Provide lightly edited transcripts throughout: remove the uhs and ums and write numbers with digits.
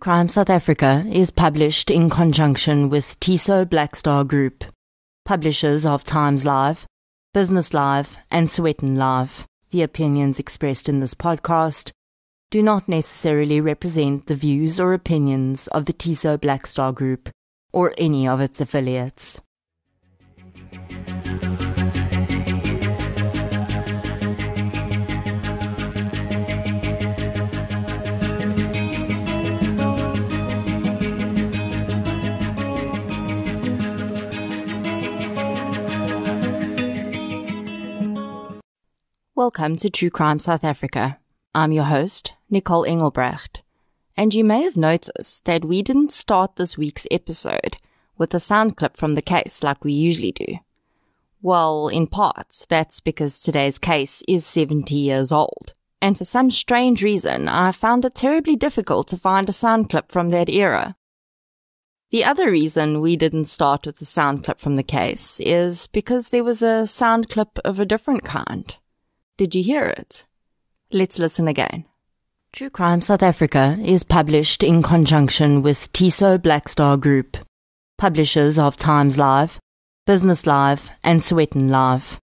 Crime South Africa is published in conjunction with Tiso Blackstar Group, publishers of Times Live, Business Live, and Sowetan Live. The opinions expressed in this podcast do not necessarily represent the views or opinions of the Tiso Blackstar Group or any of its affiliates. Welcome to True Crime South Africa. I'm your host, Nicole Engelbrecht, and you may have noticed that we didn't start this week's episode with a sound clip from the case like we usually do. Well, in part, that's because today's case is 70 years old, and for some strange reason, I found it terribly difficult to find a sound clip from that era. The other reason we didn't start with a sound clip from the case is because there was a sound clip of a different kind. Did you hear it? Let's listen again. True Crime South Africa is published in conjunction with Tiso Blackstar Group, publishers of Times Live, Business Live, and Sowetan Live.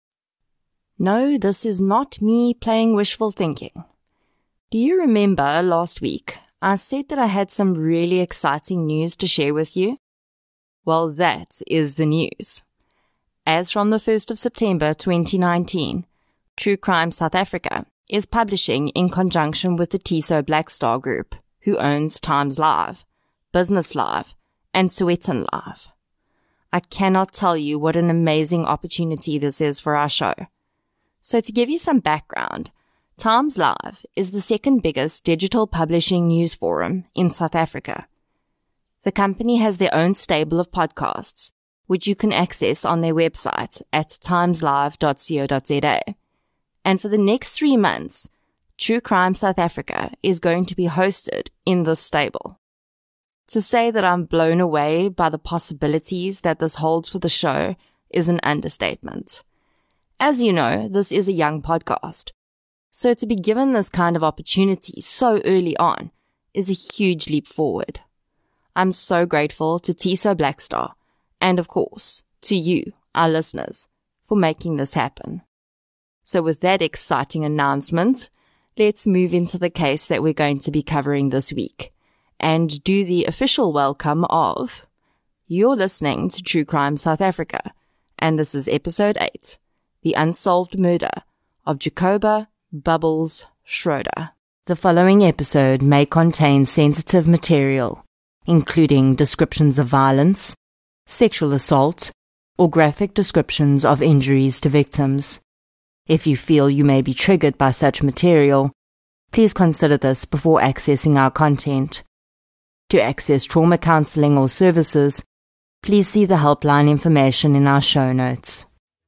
No, this is not me playing wishful thinking. Do you remember last week I said that I had some really exciting news to share with you? Well, that is the news. As from the 1st of September 2019, True Crime South Africa is publishing in conjunction with the Tiso Blackstar Group, who owns Times Live, Business Live, and Sowetan Live. I cannot tell you what an amazing opportunity this is for our show. So to give you some background, Times Live is the second biggest digital publishing news forum in South Africa. The company has their own stable of podcasts, which you can access on their website at timeslive.co.za. And for the next 3 months, True Crime South Africa is going to be hosted in this stable. To say that I'm blown away by the possibilities that this holds for the show is an understatement. As you know, this is a young podcast, so to be given this kind of opportunity so early on is a huge leap forward. I'm so grateful to Tiso Blackstar and, of course, to you, our listeners, for making this happen. So with that exciting announcement, let's move into the case that we're going to be covering this week and do the official welcome of... You're listening to True Crime South Africa, and this is Episode 8, The Unsolved Murder of Jacoba Bubbles Schroeder. The following episode may contain sensitive material, including descriptions of violence, sexual assault, or graphic descriptions of injuries to victims. If you feel you may be triggered by such material, please consider this before accessing our content. To access trauma counseling or services, please see the helpline information in our show notes.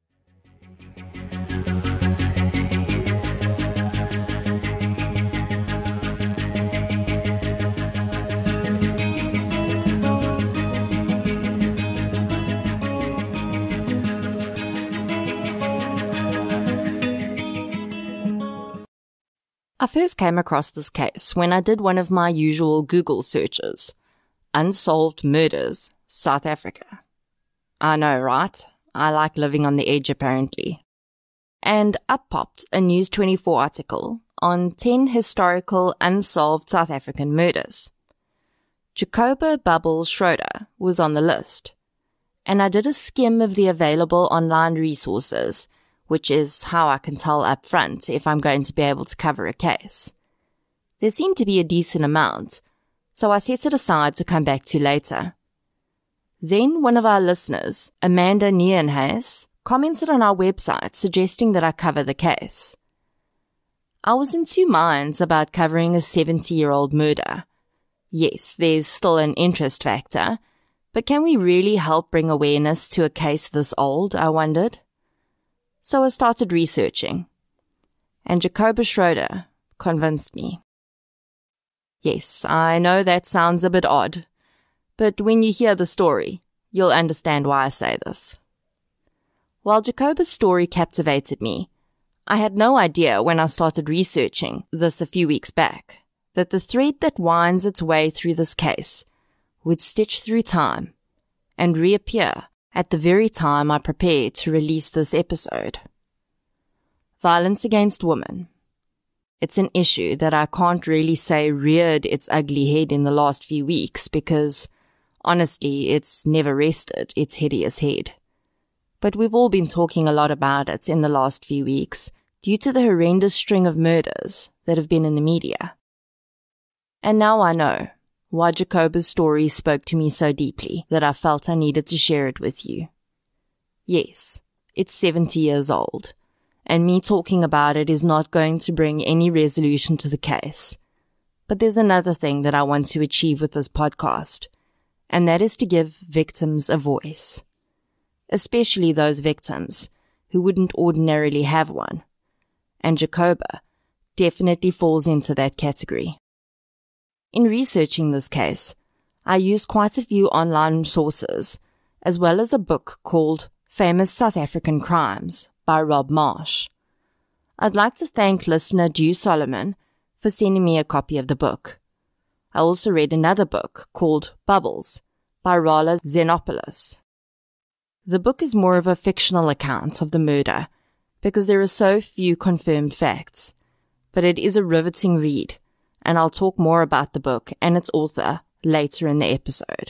I first came across this case when I did one of my usual Google searches. Unsolved Murders, South Africa. I know, right? I like living on the edge, apparently. And up popped a News 24 article on 10 historical unsolved South African murders. Jacoba Bubbles Schroeder was on the list, and I did a skim of the available online resources, which is how I can tell up front if I'm going to be able to cover a case. There seemed to be a decent amount, so I set it aside to come back to later. Then one of our listeners, Amanda Nieuwenhuis, commented on our website suggesting that I cover the case. I was in two minds about covering a 70-year-old murder. Yes, there's still an interest factor, but can we really help bring awareness to a case this old, I wondered. So I started researching, and Jacoba Schroeder convinced me. Yes, I know that sounds a bit odd, but when you hear the story, you'll understand why I say this. While Jacoba's story captivated me, I had no idea when I started researching this a few weeks back that the thread that winds its way through this case would stitch through time and reappear at the very time I prepared to release this episode. Violence against women. It's an issue that I can't really say reared its ugly head in the last few weeks because, honestly, it's never rested its hideous head. But we've all been talking a lot about it in the last few weeks due to the horrendous string of murders that have been in the media. And now I know why Jacoba's story spoke to me so deeply that I felt I needed to share it with you. Yes, it's 70 years old, and me talking about it is not going to bring any resolution to the case. But there's another thing that I want to achieve with this podcast, and that is to give victims a voice. Especially those victims who wouldn't ordinarily have one. And Jacoba definitely falls into that category. In researching this case, I used quite a few online sources, as well as a book called Famous South African Crimes by Rob Marsh. I'd like to thank listener Dew Solomon for sending me a copy of the book. I also read another book called Bubbles by Rala Xenopoulos. The book is more of a fictional account of the murder because there are so few confirmed facts, but it is a riveting read, and I'll talk more about the book and its author later in the episode.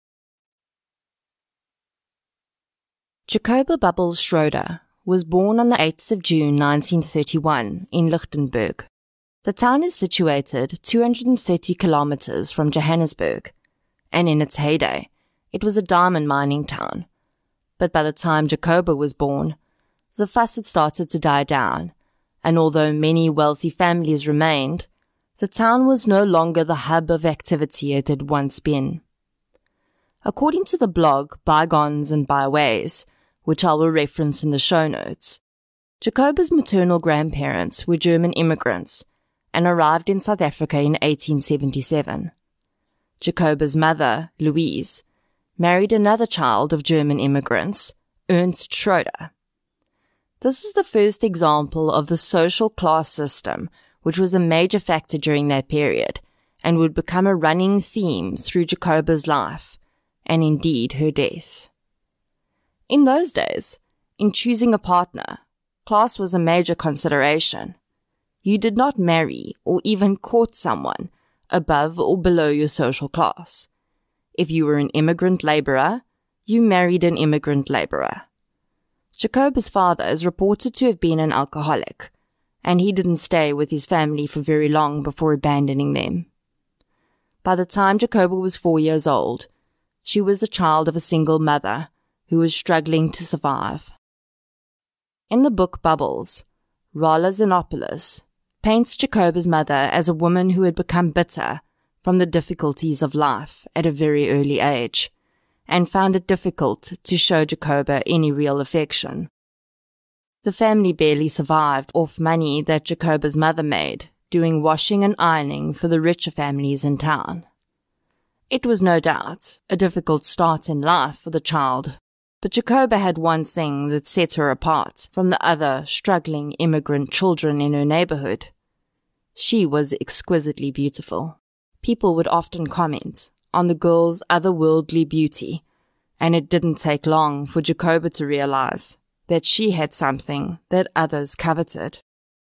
Jacoba Bubbles Schroeder was born on the 8th of June 1931 in Lichtenburg. The town is situated 230 kilometers from Johannesburg, and in its heyday, it was a diamond mining town. But by the time Jacoba was born, the fuss had started to die down, and although many wealthy families remained, the town was no longer the hub of activity it had once been. According to the blog Bygones and Byways, which I will reference in the show notes, Jacoba's maternal grandparents were German immigrants and arrived in South Africa in 1877. Jacoba's mother, Louise, married another child of German immigrants, Ernst Schroeder. This is the first example of the social class system, which was a major factor during that period and would become a running theme through Jacoba's life, and indeed her death. In those days, in choosing a partner, class was a major consideration. You did not marry or even court someone above or below your social class. If you were an immigrant laborer, you married an immigrant laborer. Jacoba's father is reported to have been an alcoholic, and he didn't stay with his family for very long before abandoning them. By the time Jacoba was 4 years old, she was the child of a single mother who was struggling to survive. In the book Bubbles, Rala Xenopoulos paints Jacoba's mother as a woman who had become bitter from the difficulties of life at a very early age, and found it difficult to show Jacoba any real affection. The family barely survived off money that Jacoba's mother made, doing washing and ironing for the richer families in town. It was no doubt a difficult start in life for the child, but Jacoba had one thing that set her apart from the other struggling immigrant children in her neighborhood. She was exquisitely beautiful. People would often comment on the girl's otherworldly beauty, and it didn't take long for Jacoba to realize that she had something that others coveted.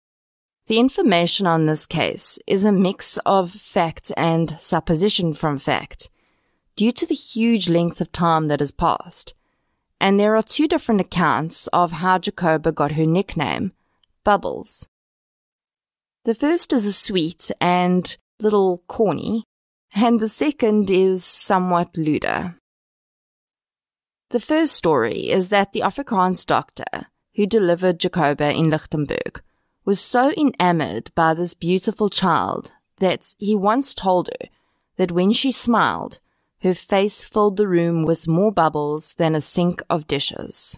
The information on this case is a mix of fact and supposition from fact, due to the huge length of time that has passed, and there are two different accounts of how Jacoba got her nickname, Bubbles. The first is a sweet and little corny, and the second is somewhat lewder. The first story is that the Afrikaans doctor who delivered Jacoba in Lichtenburg was so enamored by this beautiful child that he once told her that when she smiled, her face filled the room with more bubbles than a sink of dishes.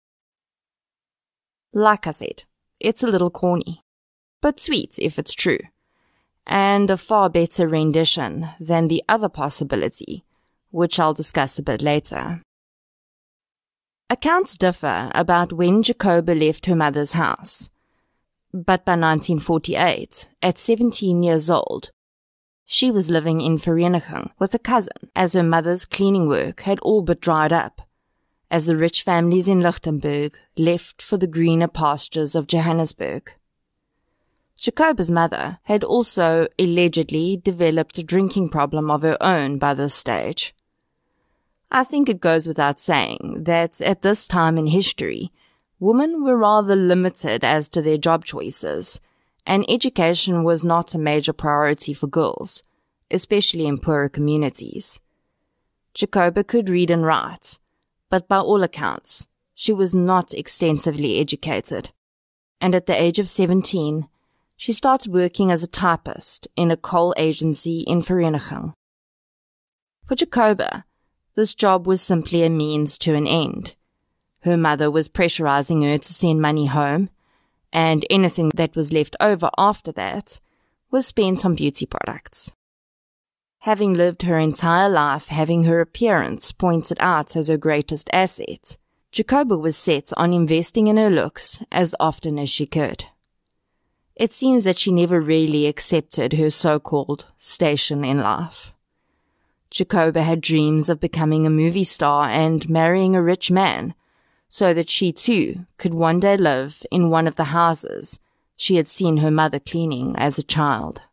Like I said, it's a little corny, but sweet if it's true, and a far better rendition than the other possibility, which I'll discuss a bit later. Accounts differ about when Jacoba left her mother's house, but by 1948, at 17 years old, She was living in Vereeniging with a cousin, as her mother's cleaning work had all but dried up, as the rich families in Lichtenburg left for the greener pastures of Johannesburg. Jacoba's mother had also allegedly developed a drinking problem of her own by this stage. I think it goes without saying that at this time in history, women were rather limited as to their job choices, and education was not a major priority for girls, especially in poorer communities. Jacoba could read and write, but by all accounts, she was not extensively educated, and at the age of 17, she started working as a typist in a coal agency in Vereeniging. For Jacoba, this job was simply a means to an end. Her mother was pressurizing her to send money home, and anything that was left over after that was spent on beauty products. Having lived her entire life having her appearance pointed out as her greatest asset, Jacoba was set on investing in her looks as often as she could. It seems that she never really accepted her so-called station in life. Jacoba had dreams of becoming a movie star and marrying a rich man, so that she too could one day live in one of the houses she had seen her mother cleaning as a child.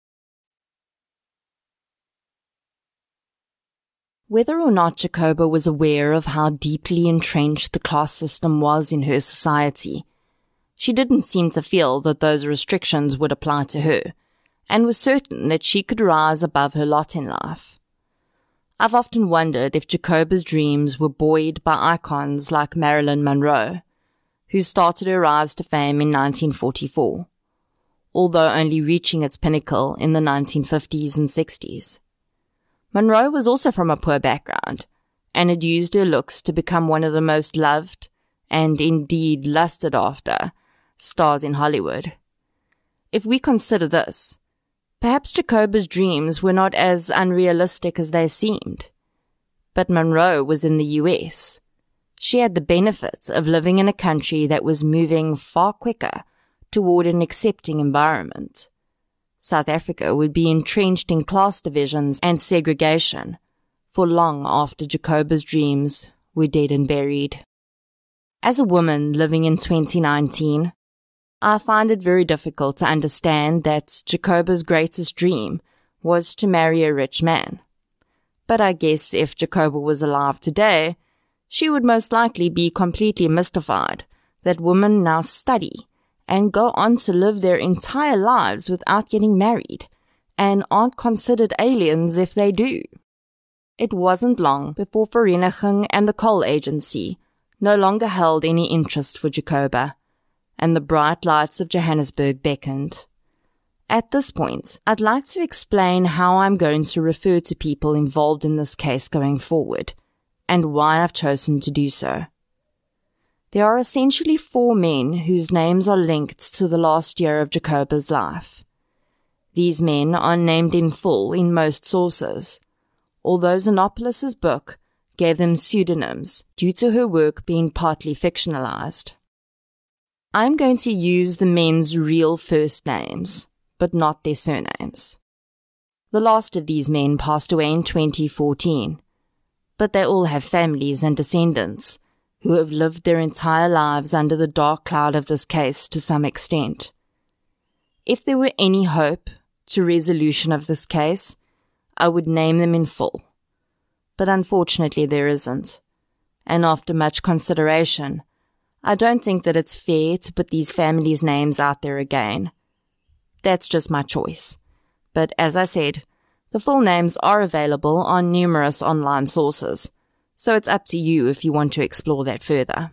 Whether or not Jacoba was aware of how deeply entrenched the class system was in her society, she didn't seem to feel that those restrictions would apply to her, and was certain that she could rise above her lot in life. I've often wondered if Jacoba's dreams were buoyed by icons like Marilyn Monroe, who started her rise to fame in 1944, although only reaching its pinnacle in the 1950s and 60s. Monroe was also from a poor background, and had used her looks to become one of the most loved, and indeed lusted after, stars in Hollywood. If we consider this, perhaps Jacoba's dreams were not as unrealistic as they seemed. But Monroe was in the US. She had the benefit of living in a country that was moving far quicker toward an accepting environment. South Africa would be entrenched in class divisions and segregation for long after Jacoba's dreams were dead and buried. As a woman living in 2019, I find it very difficult to understand that Jacoba's greatest dream was to marry a rich man. But I guess if Jacoba was alive today, she would most likely be completely mystified that women now study and go on to live their entire lives without getting married, and aren't considered aliens if they do. It wasn't long before Vereeniging and the coal agency no longer held any interest for Jacoba, and the bright lights of Johannesburg beckoned. At this point, I'd like to explain how I'm going to refer to people involved in this case going forward, and why I've chosen to do so. There are essentially 4 men whose names are linked to the last year of Jacoba's life. These men are named in full in most sources, although Xenopoulos' book gave them pseudonyms due to her work being partly fictionalized. I'm going to use the men's real first names, but not their surnames. The last of these men passed away in 2014, but they all have families and descendants who have lived their entire lives under the dark cloud of this case to some extent. If there were any hope to resolution of this case, I would name them in full. But unfortunately there isn't, and after much consideration, I don't think that it's fair to put these families' names out there again. That's just my choice. But as I said, the full names are available on numerous online sources, so it's up to you if you want to explore that further.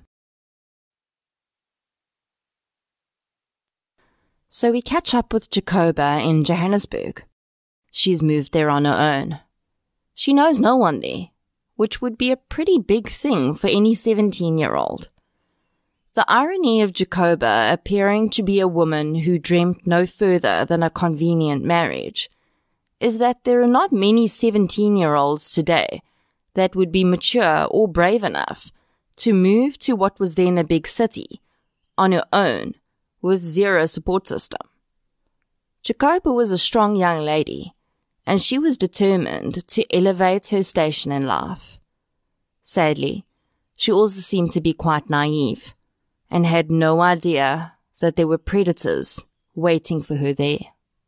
So we catch up with Jacoba in Johannesburg. She's moved there on her own. She knows no one there, which would be a pretty big thing for any 17-year-old. The irony of Jacoba appearing to be a woman who dreamt no further than a convenient marriage is that there are not many 17-year-olds today that would be mature or brave enough to move to what was then a big city on her own with zero support system. Jacoba was a strong young lady, and she was determined to elevate her station in life. Sadly, she also seemed to be quite naive and had no idea that there were predators waiting for her there.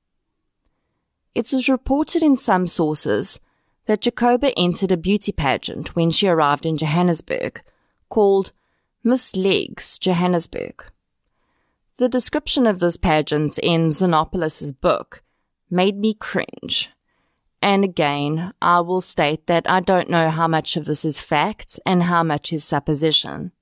It was reported in some sources that Jacoba entered a beauty pageant when she arrived in Johannesburg, called Miss Legs Johannesburg. The description of this pageant in Xenopoulos' book made me cringe. And again, I will state that I don't know how much of this is fact and how much is supposition.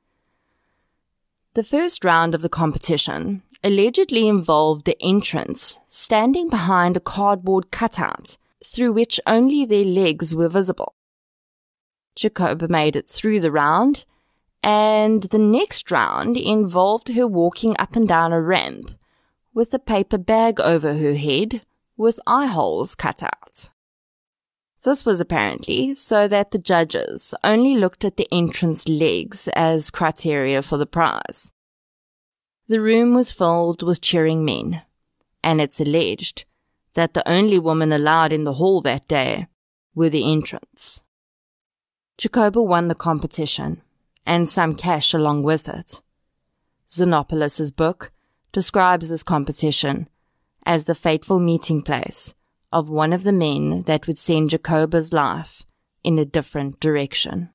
The first round of the competition allegedly involved the entrants standing behind a cardboard cutout through which only their legs were visible. Jacoba made it through the round, and the next round involved her walking up and down a ramp with a paper bag over her head with eye holes cut out. This was apparently so that the judges only looked at the entrant's legs as criteria for the prize. The room was filled with cheering men, and it's alleged that the only women allowed in the hall that day were the entrants. Jacoba won the competition, and some cash along with it. Xenopoulos' book describes this competition as the fateful meeting place of one of the men that would send Jacoba's life in a different direction.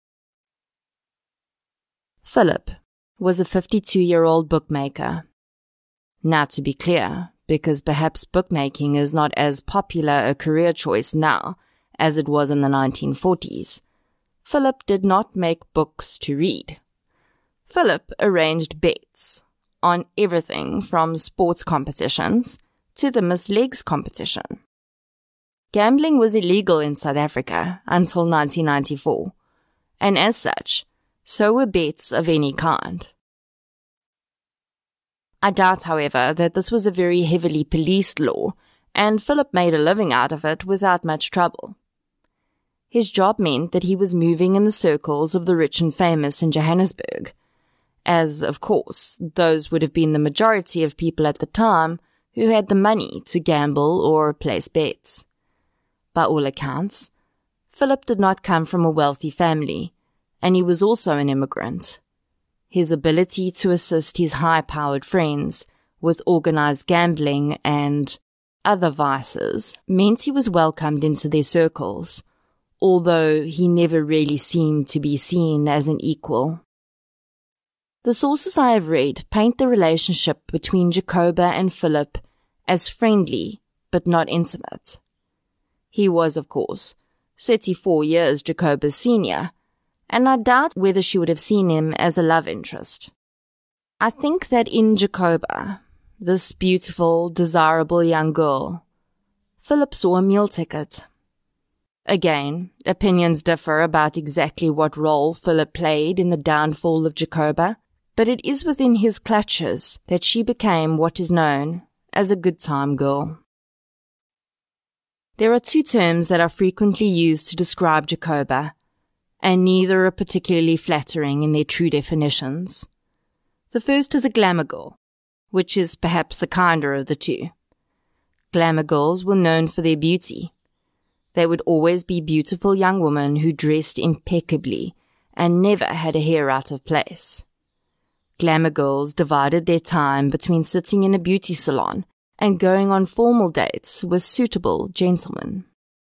Philip was a 52-year-old bookmaker. Now, to be clear, because perhaps bookmaking is not as popular a career choice now as it was in the 1940s, Philip did not make books to read. Philip arranged bets on everything from sports competitions to the Miss Legs competition. Gambling was illegal in South Africa until 1994, and as such, so were bets of any kind. I doubt, however, that this was a very heavily policed law, and Philip made a living out of it without much trouble. His job meant that he was moving in the circles of the rich and famous in Johannesburg, as, of course, those would have been the majority of people at the time who had the money to gamble or place bets. By all accounts, Philip did not come from a wealthy family, and he was also an immigrant. His ability to assist his high-powered friends with organized gambling and other vices meant he was welcomed into their circles, although he never really seemed to be seen as an equal. The sources I have read paint the relationship between Jacoba and Philip as friendly but not intimate. He was, of course, 34 years Jacoba's senior, and I doubt whether she would have seen him as a love interest. I think that in Jacoba, this beautiful, desirable young girl, Philip saw a meal ticket. Again, opinions differ about exactly what role Philip played in the downfall of Jacoba, but it is within his clutches that she became what is known as a good time girl. There are two terms that are frequently used to describe Jacoba, and neither are particularly flattering in their true definitions. The first is a glamour girl, which is perhaps the kinder of the two. Glamour girls were known for their beauty. They would always be beautiful young women who dressed impeccably and never had a hair out of place. Glamour girls divided their time between sitting in a beauty salon and going on formal dates with suitable gentlemen.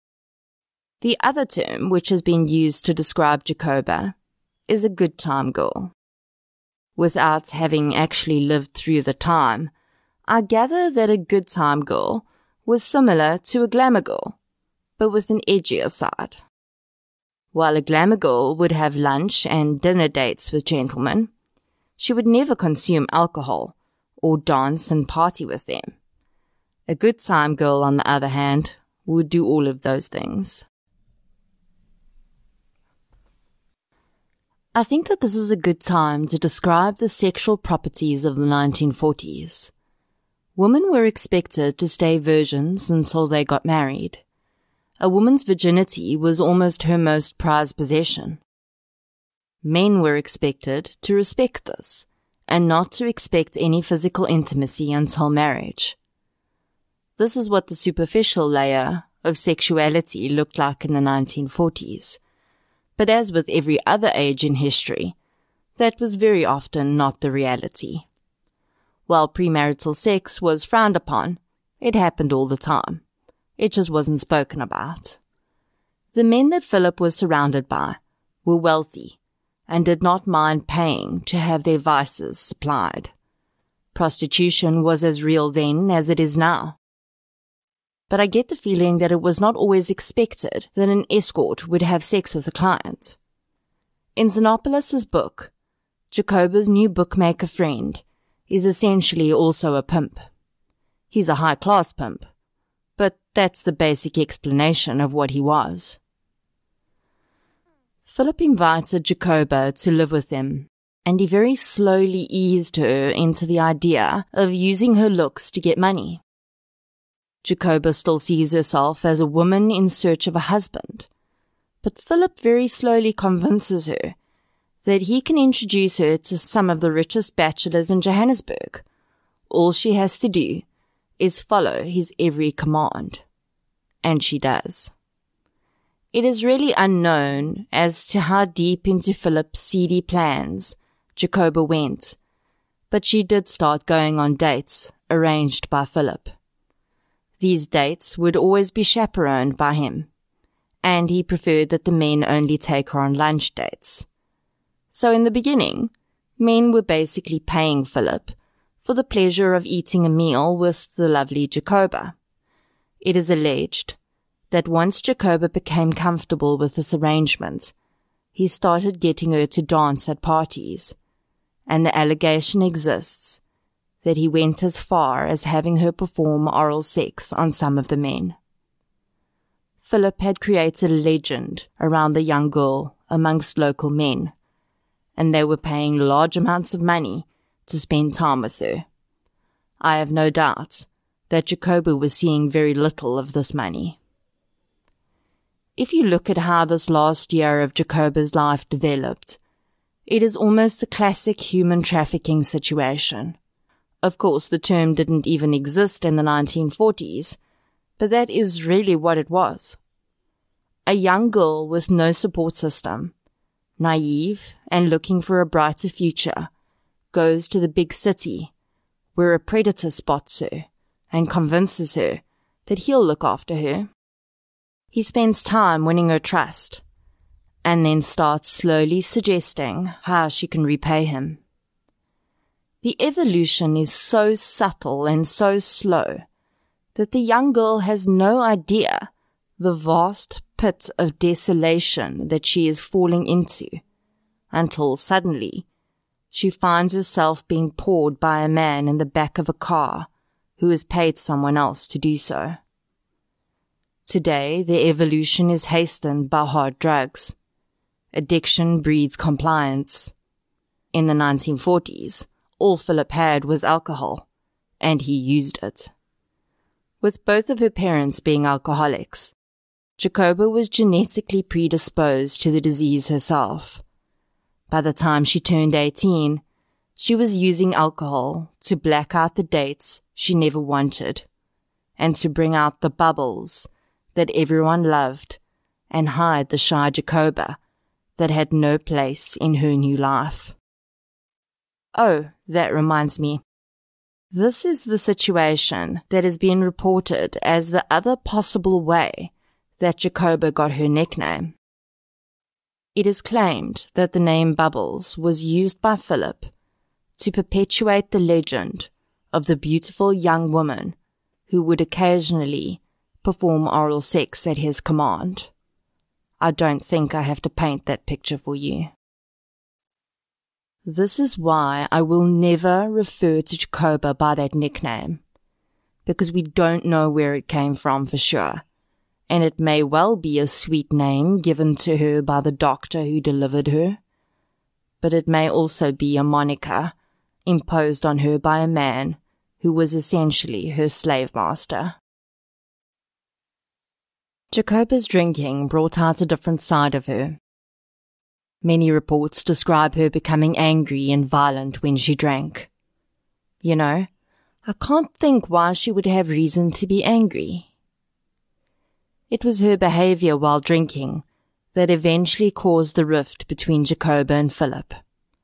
The other term which has been used to describe Jacoba is a good time girl. Without having actually lived through the time, I gather that a good time girl was similar to a glamour girl, but with an edgier side. While a glamour girl would have lunch and dinner dates with gentlemen, she would never consume alcohol or dance and party with them. A good time girl, on the other hand, would do all of those things. I think that this is a good time to describe the sexual properties of the 1940s. Women were expected to stay virgins until they got married. A woman's virginity was almost her most prized possession. Men were expected to respect this, and not to expect any physical intimacy until marriage. This is what the superficial layer of sexuality looked like in the 1940s. But as with every other age in history, that was very often not the reality. While premarital sex was frowned upon, it happened all the time. It just wasn't spoken about. The men that Philip was surrounded by were wealthy and did not mind paying to have their vices supplied. Prostitution was as real then as it is now. But I get the feeling that it was not always expected that an escort would have sex with a client. In Xenopoulos' book, Jacoba's new bookmaker friend is essentially also a pimp. He's a high-class pimp, but that's the basic explanation of what he was. Philip invited Jacoba to live with him, and he very slowly eased her into the idea of using her looks to get money. Jacoba still sees herself as a woman in search of a husband, but Philip very slowly convinces her that he can introduce her to some of the richest bachelors in Johannesburg. All she has to do is follow his every command. And she does. It is really unknown as to how deep into Philip's seedy plans Jacoba went, but she did start going on dates arranged by Philip. These dates would always be chaperoned by him, and he preferred that the men only take her on lunch dates. So in the beginning, men were basically paying Philip for the pleasure of eating a meal with the lovely Jacoba. It is alleged that once Jacoba became comfortable with this arrangement, he started getting her to dance at parties, and the allegation exists that he went as far as having her perform oral sex on some of the men. Philip had created a legend around the young girl amongst local men, and they were paying large amounts of money to spend time with her. I have no doubt that Jacoba was seeing very little of this money. If you look at how this last year of Jacoba's life developed, it is almost a classic human trafficking situation. Of course, the term didn't even exist in the 1940s, but that is really what it was. A young girl with no support system, naive and looking for a brighter future, goes to the big city, where a predator spots her and convinces her that he'll look after her. He spends time winning her trust, and then starts slowly suggesting how she can repay him. The evolution is so subtle and so slow that the young girl has no idea the vast pit of desolation that she is falling into, until suddenly she finds herself being poured by a man in the back of a car who has paid someone else to do so. Today, the evolution is hastened by hard drugs. Addiction breeds compliance. In the 1940s, all Philip had was alcohol, and he used it. With both of her parents being alcoholics, Jacoba was genetically predisposed to the disease herself. By the time she turned 18, she was using alcohol to black out the dates she never wanted, and to bring out the bubbles that everyone loved and hide the shy Jacoba that had no place in her new life. Oh, that reminds me. This is the situation that has been reported as the other possible way that Jacoba got her nickname. It is claimed that the name Bubbles was used by Philip to perpetuate the legend of the beautiful young woman who would occasionally perform oral sex at his command. I don't think I have to paint that picture for you. This is why I will never refer to Jacoba by that nickname, because we don't know where it came from for sure, and it may well be a sweet name given to her by the doctor who delivered her, but it may also be a moniker imposed on her by a man who was essentially her slave master. Jacoba's drinking brought out a different side of her. Many reports describe her becoming angry and violent when she drank. You know, I can't think why she would have reason to be angry. It was her behavior while drinking that eventually caused the rift between Jacoba and Philip.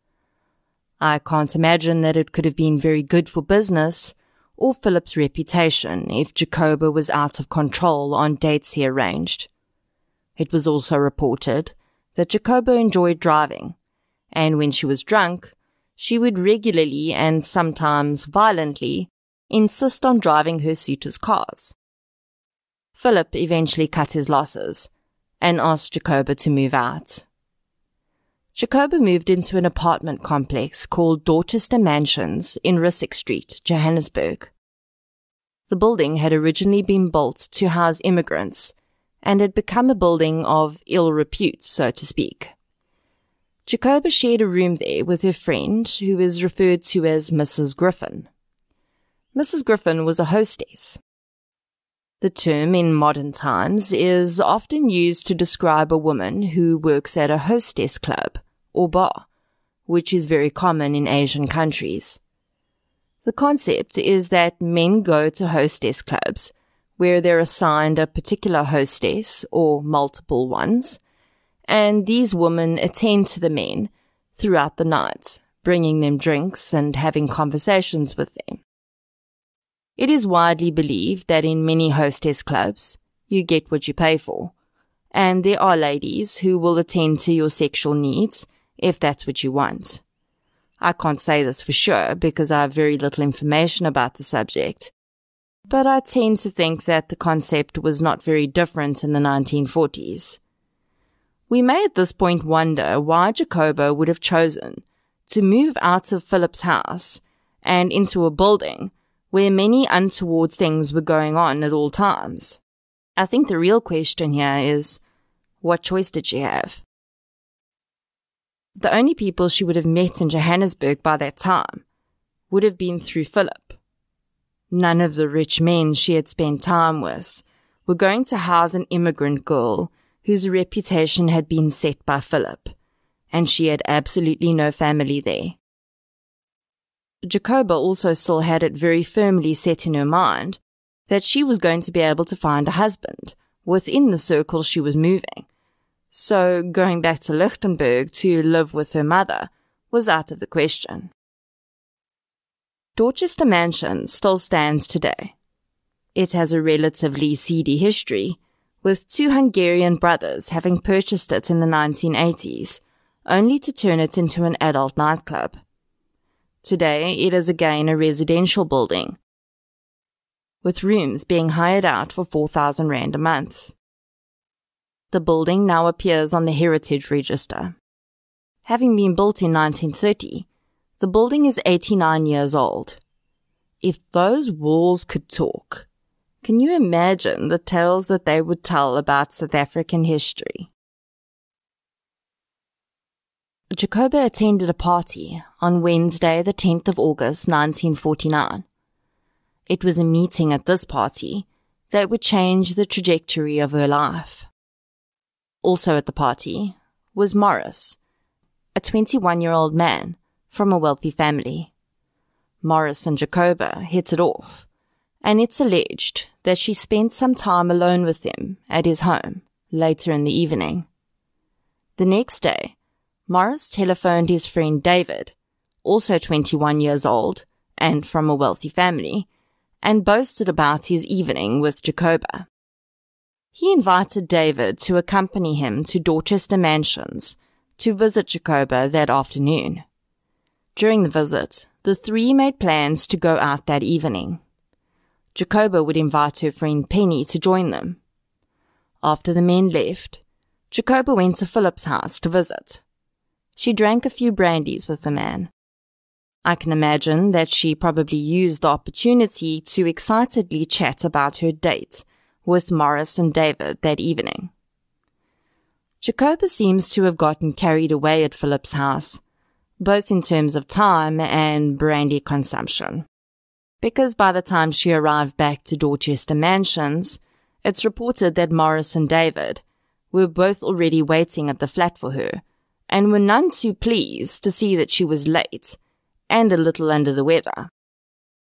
I can't imagine that it could have been very good for business or Philip's reputation if Jacoba was out of control on dates he arranged. It was also reported that Jacoba enjoyed driving, and when she was drunk, she would regularly and sometimes violently insist on driving her suitors' cars. Philip eventually cut his losses and asked Jacoba to move out. Jacoba moved into an apartment complex called Dorchester Mansions in Rissik Street, Johannesburg. The building had originally been built to house immigrants and had become a building of ill repute, so to speak. Jacoba shared a room there with her friend, who is referred to as Mrs. Griffin. Mrs. Griffin was a hostess. The term in modern times is often used to describe a woman who works at a hostess club or bar, which is very common in Asian countries. The concept is that men go to hostess clubs where they're assigned a particular hostess or multiple ones, and these women attend to the men throughout the night, bringing them drinks and having conversations with them. It is widely believed that in many hostess clubs, you get what you pay for, and there are ladies who will attend to your sexual needs if that's what you want. I can't say this for sure because I have very little information about the subject, but I tend to think that the concept was not very different in the 1940s. We may at this point wonder why Jacoba would have chosen to move out of Philip's house and into a building where many untoward things were going on at all times. I think the real question here is, what choice did she have? The only people she would have met in Johannesburg by that time would have been through Philip. None of the rich men she had spent time with were going to house an immigrant girl whose reputation had been set by Philip, and she had absolutely no family there. Jacoba also still had it very firmly set in her mind that she was going to be able to find a husband within the circle she was moving, so going back to Lichtenburg to live with her mother was out of the question. Dorchester Mansion still stands today. It has a relatively seedy history, with two Hungarian brothers having purchased it in the 1980s, only to turn it into an adult nightclub. Today, it is again a residential building, with rooms being hired out for 4,000 Rand a month. The building now appears on the Heritage Register. Having been built in 1930, the building is 89 years old. If those walls could talk, can you imagine the tales that they would tell about South African history? Jacoba attended a party on Wednesday, the 10th of August, 1949. It was a meeting at this party that would change the trajectory of her life. Also at the party was Morris, a 21-year-old man from a wealthy family. Morris and Jacoba hit it off, and it's alleged that she spent some time alone with him at his home later in the evening. The next day, Morris telephoned his friend David, also 21 years old and from a wealthy family, and boasted about his evening with Jacoba. He invited David to accompany him to Dorchester Mansions to visit Jacoba that afternoon. During the visit, the three made plans to go out that evening. Jacoba would invite her friend Penny to join them. After the men left, Jacoba went to Philip's house to visit. She drank a few brandies with the man. I can imagine that she probably used the opportunity to excitedly chat about her date with Morris and David that evening. Jacoba seems to have gotten carried away at Philip's house, both in terms of time and brandy consumption, because by the time she arrived back to Dorchester Mansions, it's reported that Morris and David were both already waiting at the flat for her, and were none too pleased to see that she was late and a little under the weather.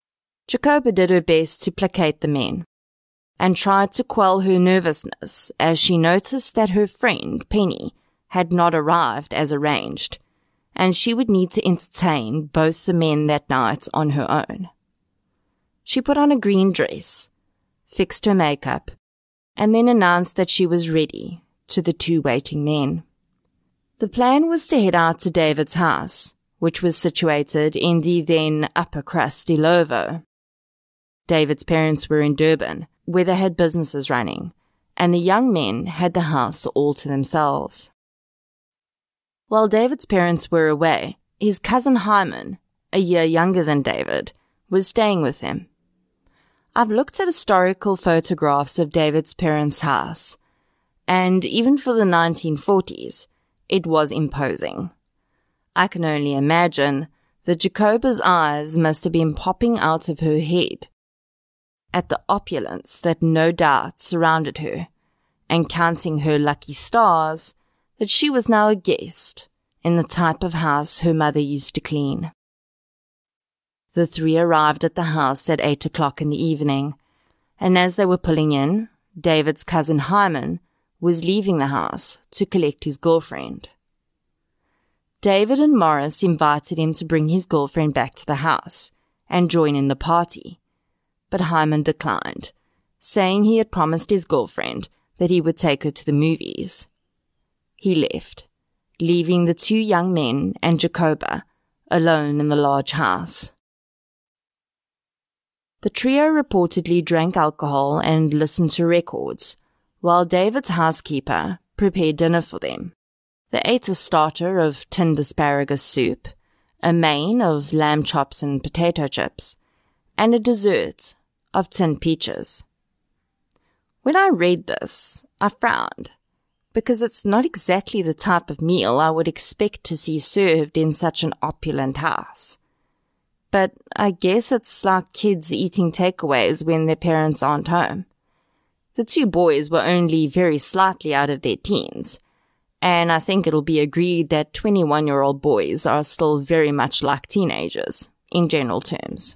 Jacoba did her best to placate the men and tried to quell her nervousness as she noticed that her friend, Penny, had not arrived as arranged, and she would need to entertain both the men that night on her own. She put on a green dress, fixed her makeup, and then announced that she was ready to the two waiting men. The plan was to head out to David's house, which was situated in the then upper crust Ilovo. David's parents were in Durban, where they had businesses running, and the young men had the house all to themselves. While David's parents were away, his cousin Hyman, a year younger than David, was staying with him. I've looked at historical photographs of David's parents' house, and even for the 1940s, it was imposing. I can only imagine that Jacoba's eyes must have been popping out of her head at the opulence that no doubt surrounded her, and counting her lucky stars that she was now a guest in the type of house her mother used to clean. The three arrived at the house at 8 o'clock in the evening, and as they were pulling in, David's cousin Hyman was leaving the house to collect his girlfriend. David and Morris invited him to bring his girlfriend back to the house and join in the party, but Hyman declined, saying he had promised his girlfriend that he would take her to the movies. He left, leaving the two young men and Jacoba alone in the large house. The trio reportedly drank alcohol and listened to records, while David's housekeeper prepared dinner for them. They ate a starter of tinned asparagus soup, a main of lamb chops and potato chips, and a dessert of tinned peaches. When I read this, I frowned, because it's not exactly the type of meal I would expect to see served in such an opulent house. But I guess it's like kids eating takeaways when their parents aren't home. The two boys were only very slightly out of their teens, and I think it'll be agreed that 21-year-old boys are still very much like teenagers, in general terms.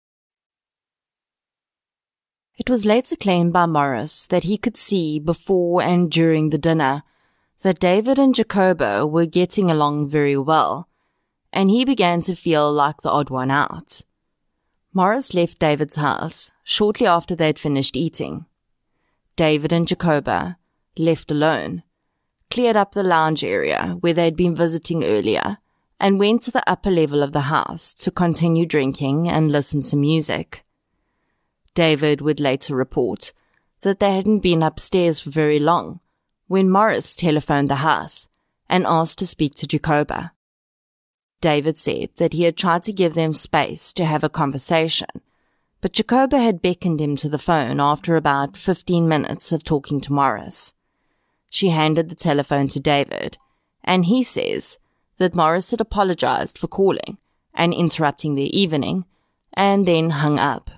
It was later claimed by Morris that he could see before and during the dinner that David and Jacoba were getting along very well, and he began to feel like the odd one out. Morris left David's house shortly after they'd finished eating. David and Jacoba, left alone, cleared up the lounge area where they'd been visiting earlier and went to the upper level of the house to continue drinking and listen to music. David would later report that they hadn't been upstairs for very long when Morris telephoned the house and asked to speak to Jacoba. David said that he had tried to give them space to have a conversation, but Jacoba had beckoned him to the phone after about 15 minutes of talking to Morris. She handed the telephone to David, and he says that Morris had apologized for calling and interrupting their evening, and then hung up.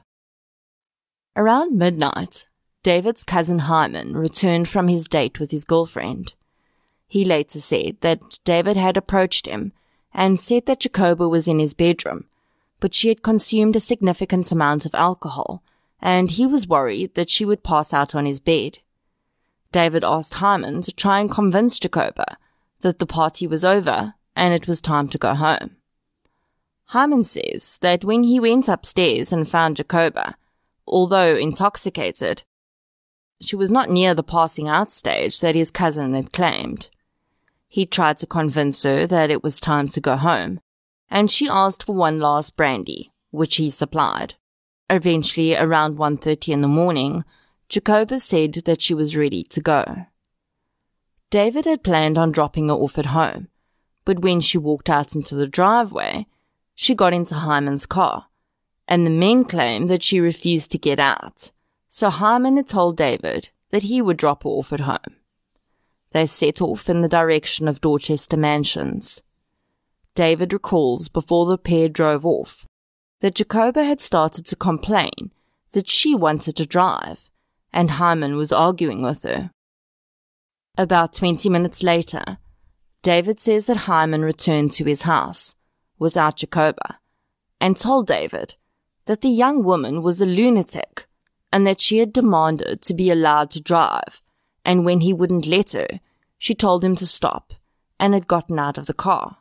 Around midnight, David's cousin Hyman returned from his date with his girlfriend. He later said that David had approached him and said that Jacoba was in his bedroom, but she had consumed a significant amount of alcohol, and he was worried that she would pass out on his bed. David asked Hyman to try and convince Jacoba that the party was over and it was time to go home. Hyman says that when he went upstairs and found Jacoba, although intoxicated, she was not near the passing out stage that his cousin had claimed. He tried to convince her that it was time to go home, and she asked for one last brandy, which he supplied. Eventually, around 1:30 in the morning, Jacoba said that she was ready to go. David had planned on dropping her off at home, but when she walked out into the driveway, she got into Hyman's car, and the men claimed that she refused to get out, so Hyman had told David that he would drop her off at home. They set off in the direction of Dorchester Mansions. David recalls before the pair drove off that Jacoba had started to complain that she wanted to drive, and Hyman was arguing with her. About 20 minutes later, David says that Hyman returned to his house without Jacoba and told David that the young woman was a lunatic and that she had demanded to be allowed to drive, and when he wouldn't let her, she told him to stop and had gotten out of the car.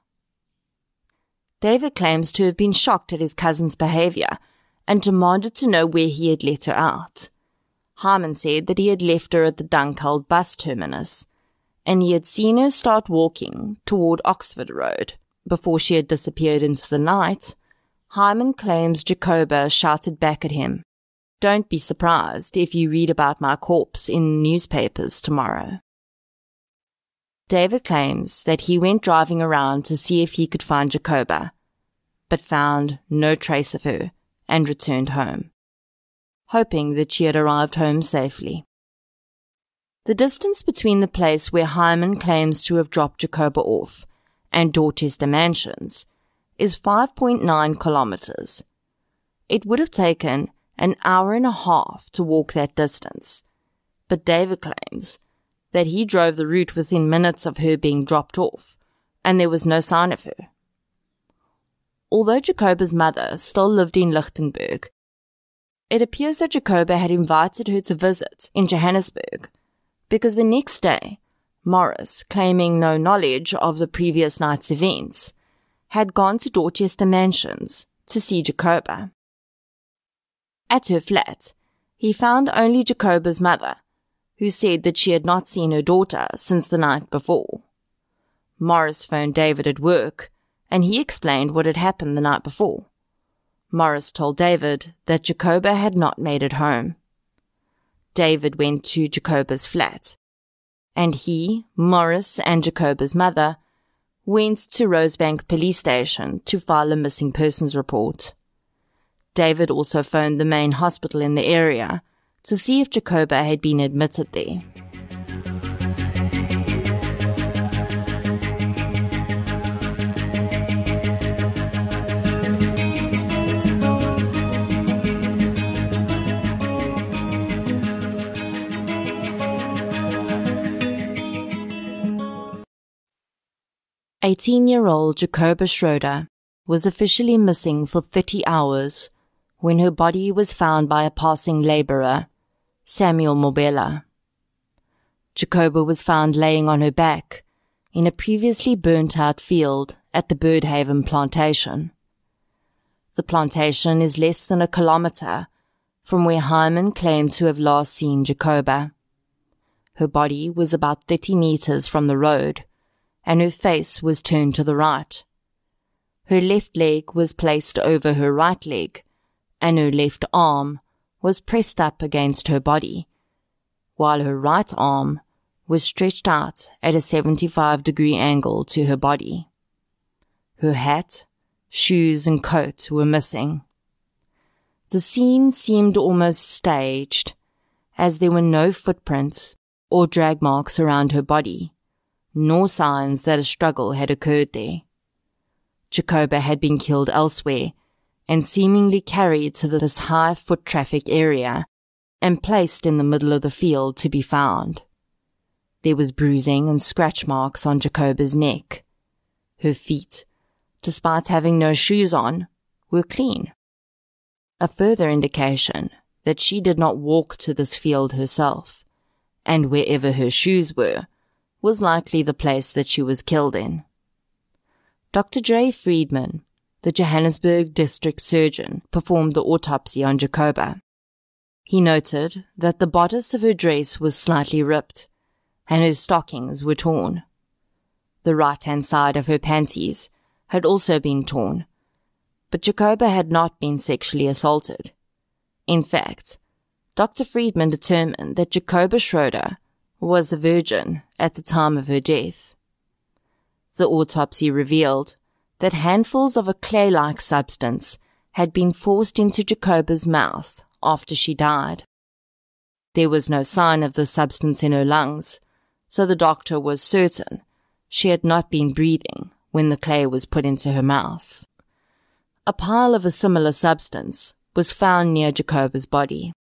David claims to have been shocked at his cousin's behavior and demanded to know where he had let her out. Hyman said that he had left her at the Dunkeld bus terminus, and he had seen her start walking toward Oxford Road before she had disappeared into the night. Hyman claims Jacoba shouted back at him, "Don't be surprised if you read about my corpse in newspapers tomorrow." David claims that he went driving around to see if he could find Jacoba, but found no trace of her and returned home, hoping that she had arrived home safely. The distance between the place where Hyman claims to have dropped Jacoba off and Dorchester Mansions is 5.9 kilometers. It would have taken an hour and a half to walk that distance, but David claims that he drove the route within minutes of her being dropped off, and there was no sign of her. Although Jacoba's mother still lived in Lichtenburg, it appears that Jacoba had invited her to visit in Johannesburg, because the next day, Morris, claiming no knowledge of the previous night's events, had gone to Dorchester Mansions to see Jacoba. At her flat, he found only Jacoba's mother, who said that she had not seen her daughter since the night before. Morris phoned David at work, and he explained what had happened the night before. Morris told David that Jacoba had not made it home. David went to Jacoba's flat, and he, Morris, and Jacoba's mother went to Rosebank Police Station to file a missing persons report. David also phoned the main hospital in the area to see if Jacoba had been admitted there. "18-year-old Jacoba Schroeder was officially missing for 30 hours when her body was found by a passing laborer, Samuel Mobela. Jacoba was found laying on her back in a previously burnt-out field at the Birdhaven plantation. The plantation is less than a kilometre from where Hyman claimed to have last seen Jacoba. Her body was about 30 metres from the road, and her face was turned to the right. Her left leg was placed over her right leg, and her left arm was pressed up against her body, while her right arm was stretched out at a 75-degree angle to her body. Her hat, shoes, and coat were missing. The scene seemed almost staged, as there were no footprints or drag marks around her body, nor signs that a struggle had occurred there. Jacoba had been killed elsewhere and seemingly carried to this high foot traffic area and placed in the middle of the field to be found. There was bruising and scratch marks on Jacoba's neck. Her feet, despite having no shoes on, were clean. A further indication that she did not walk to this field herself, and wherever her shoes were, was likely the place that she was killed in. Dr. J. Friedman, the Johannesburg district surgeon, performed the autopsy on Jacoba. He noted that the bodice of her dress was slightly ripped, and her stockings were torn. The right-hand side of her panties had also been torn, but Jacoba had not been sexually assaulted. In fact, Dr. Friedman determined that Jacoba Schroeder was a virgin at the time of her death. The autopsy revealed that handfuls of a clay-like substance had been forced into Jacoba's mouth after she died. There was no sign of the substance in her lungs, so the doctor was certain she had not been breathing when the clay was put into her mouth. A pile of a similar substance was found near Jacoba's body.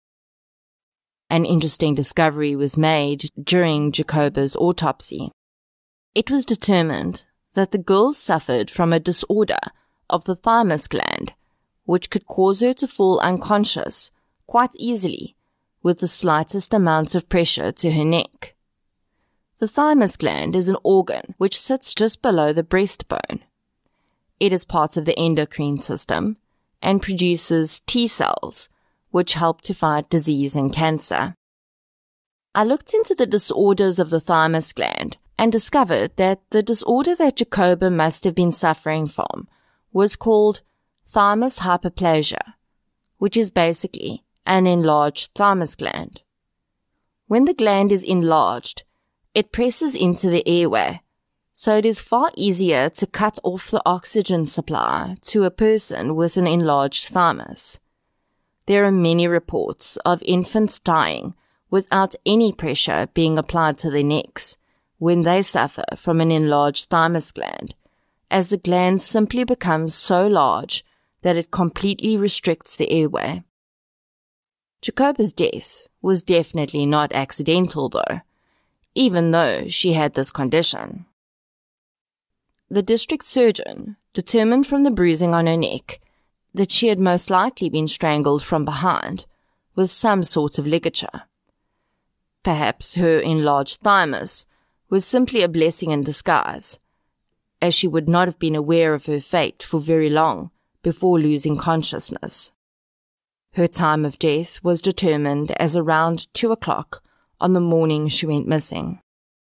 An interesting discovery was made during Jacoba's autopsy. It was determined that the girl suffered from a disorder of the thymus gland, which could cause her to fall unconscious quite easily with the slightest amount of pressure to her neck. The thymus gland is an organ which sits just below the breastbone. It is part of the endocrine system and produces T cells, which help to fight disease and cancer. I looked into the disorders of the thymus gland and discovered that the disorder that Jacoba must have been suffering from was called thymus hyperplasia, which is basically an enlarged thymus gland. When the gland is enlarged, it presses into the airway, so it is far easier to cut off the oxygen supply to a person with an enlarged thymus. There are many reports of infants dying without any pressure being applied to their necks when they suffer from an enlarged thymus gland, as the gland simply becomes so large that it completely restricts the airway. Jacoba's death was definitely not accidental though, even though she had this condition. The district surgeon determined from the bruising on her neck that she had most likely been strangled from behind with some sort of ligature. Perhaps her enlarged thymus was simply a blessing in disguise, as she would not have been aware of her fate for very long before losing consciousness. Her time of death was determined as around 2 o'clock on the morning she went missing.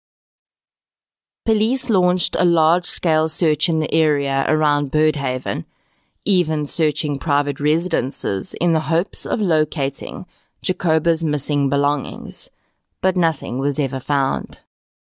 Police launched a large-scale search in the area around Birdhaven, even searching private residences in the hopes of locating Jacoba's missing belongings, but nothing was ever found.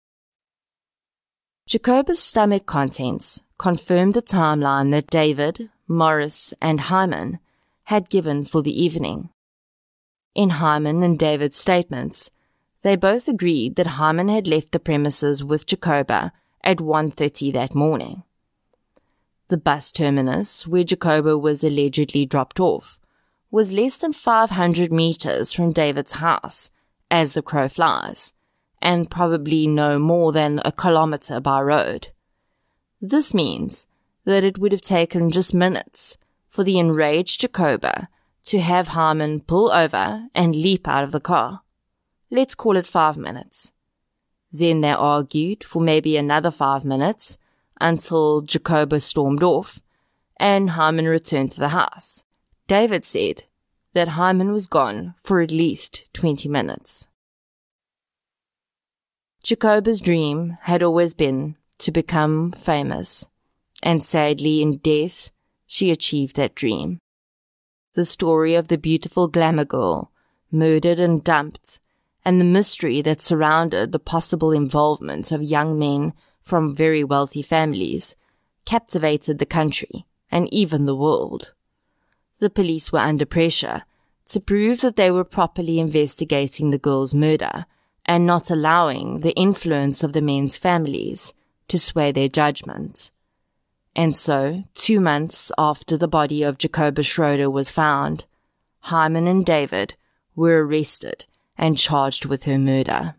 Jacoba's stomach contents confirmed the timeline that David, Morris, and Hyman had given for the evening. In Hyman and David's statements, they both agreed that Hyman had left the premises with Jacoba at 1:30 that morning. The bus terminus, where Jacoba was allegedly dropped off, was less than 500 meters from David's house, as the crow flies, and probably no more than a kilometer by road. This means that it would have taken just minutes for the enraged Jacoba to have Hyman pull over and leap out of the car. Let's call it 5 minutes. Then they argued for maybe another 5 minutes until Jacoba stormed off and Hyman returned to the house. David said that Hyman was gone for at least 20 minutes. Jacoba's dream had always been to become famous, and sadly in death she achieved that dream. The story of the beautiful glamour girl, murdered and dumped, and the mystery that surrounded the possible involvement of young men from very wealthy families captivated the country and even the world. The police were under pressure to prove that they were properly investigating the girl's murder and not allowing the influence of the men's families to sway their judgment. And so, 2 months after the body of Jacoba Schroeder was found, Hyman and David were arrested and charged with her murder.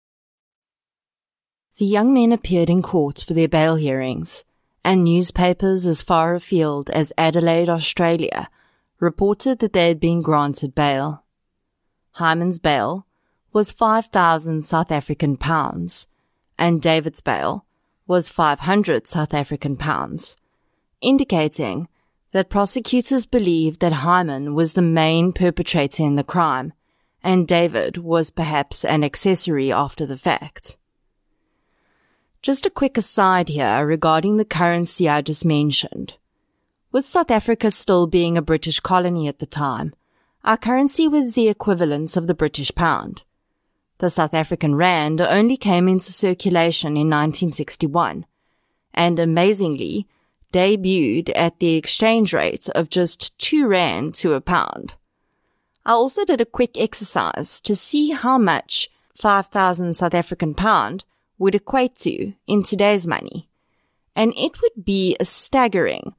The young men appeared in court for their bail hearings, and newspapers as far afield as Adelaide, Australia, reported that they had been granted bail. Hyman's bail was 5,000 South African pounds, and David's bail was 500 South African pounds, indicating that prosecutors believed that Hyman was the main perpetrator in the crime, and David was perhaps an accessory after the fact. Just a quick aside here regarding the currency I just mentioned. With South Africa still being a British colony at the time, our currency was the equivalent of the British pound. The South African rand only came into circulation in 1961, and amazingly, debuted at the exchange rate of just 2 rand to a pound. I also did a quick exercise to see how much 5,000 South African pound would equate to in today's money, and it would be a staggering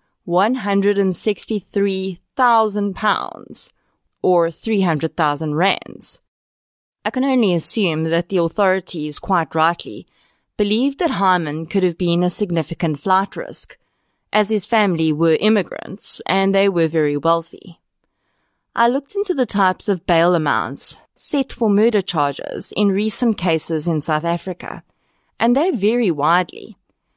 163,000 pounds, or 300,000 rands. I can only assume that the authorities, quite rightly, believed that Hyman could have been a significant flight risk, as his family were immigrants and they were very wealthy. I looked into the types of bail amounts set for murder charges in recent cases in South Africa, and they vary widely.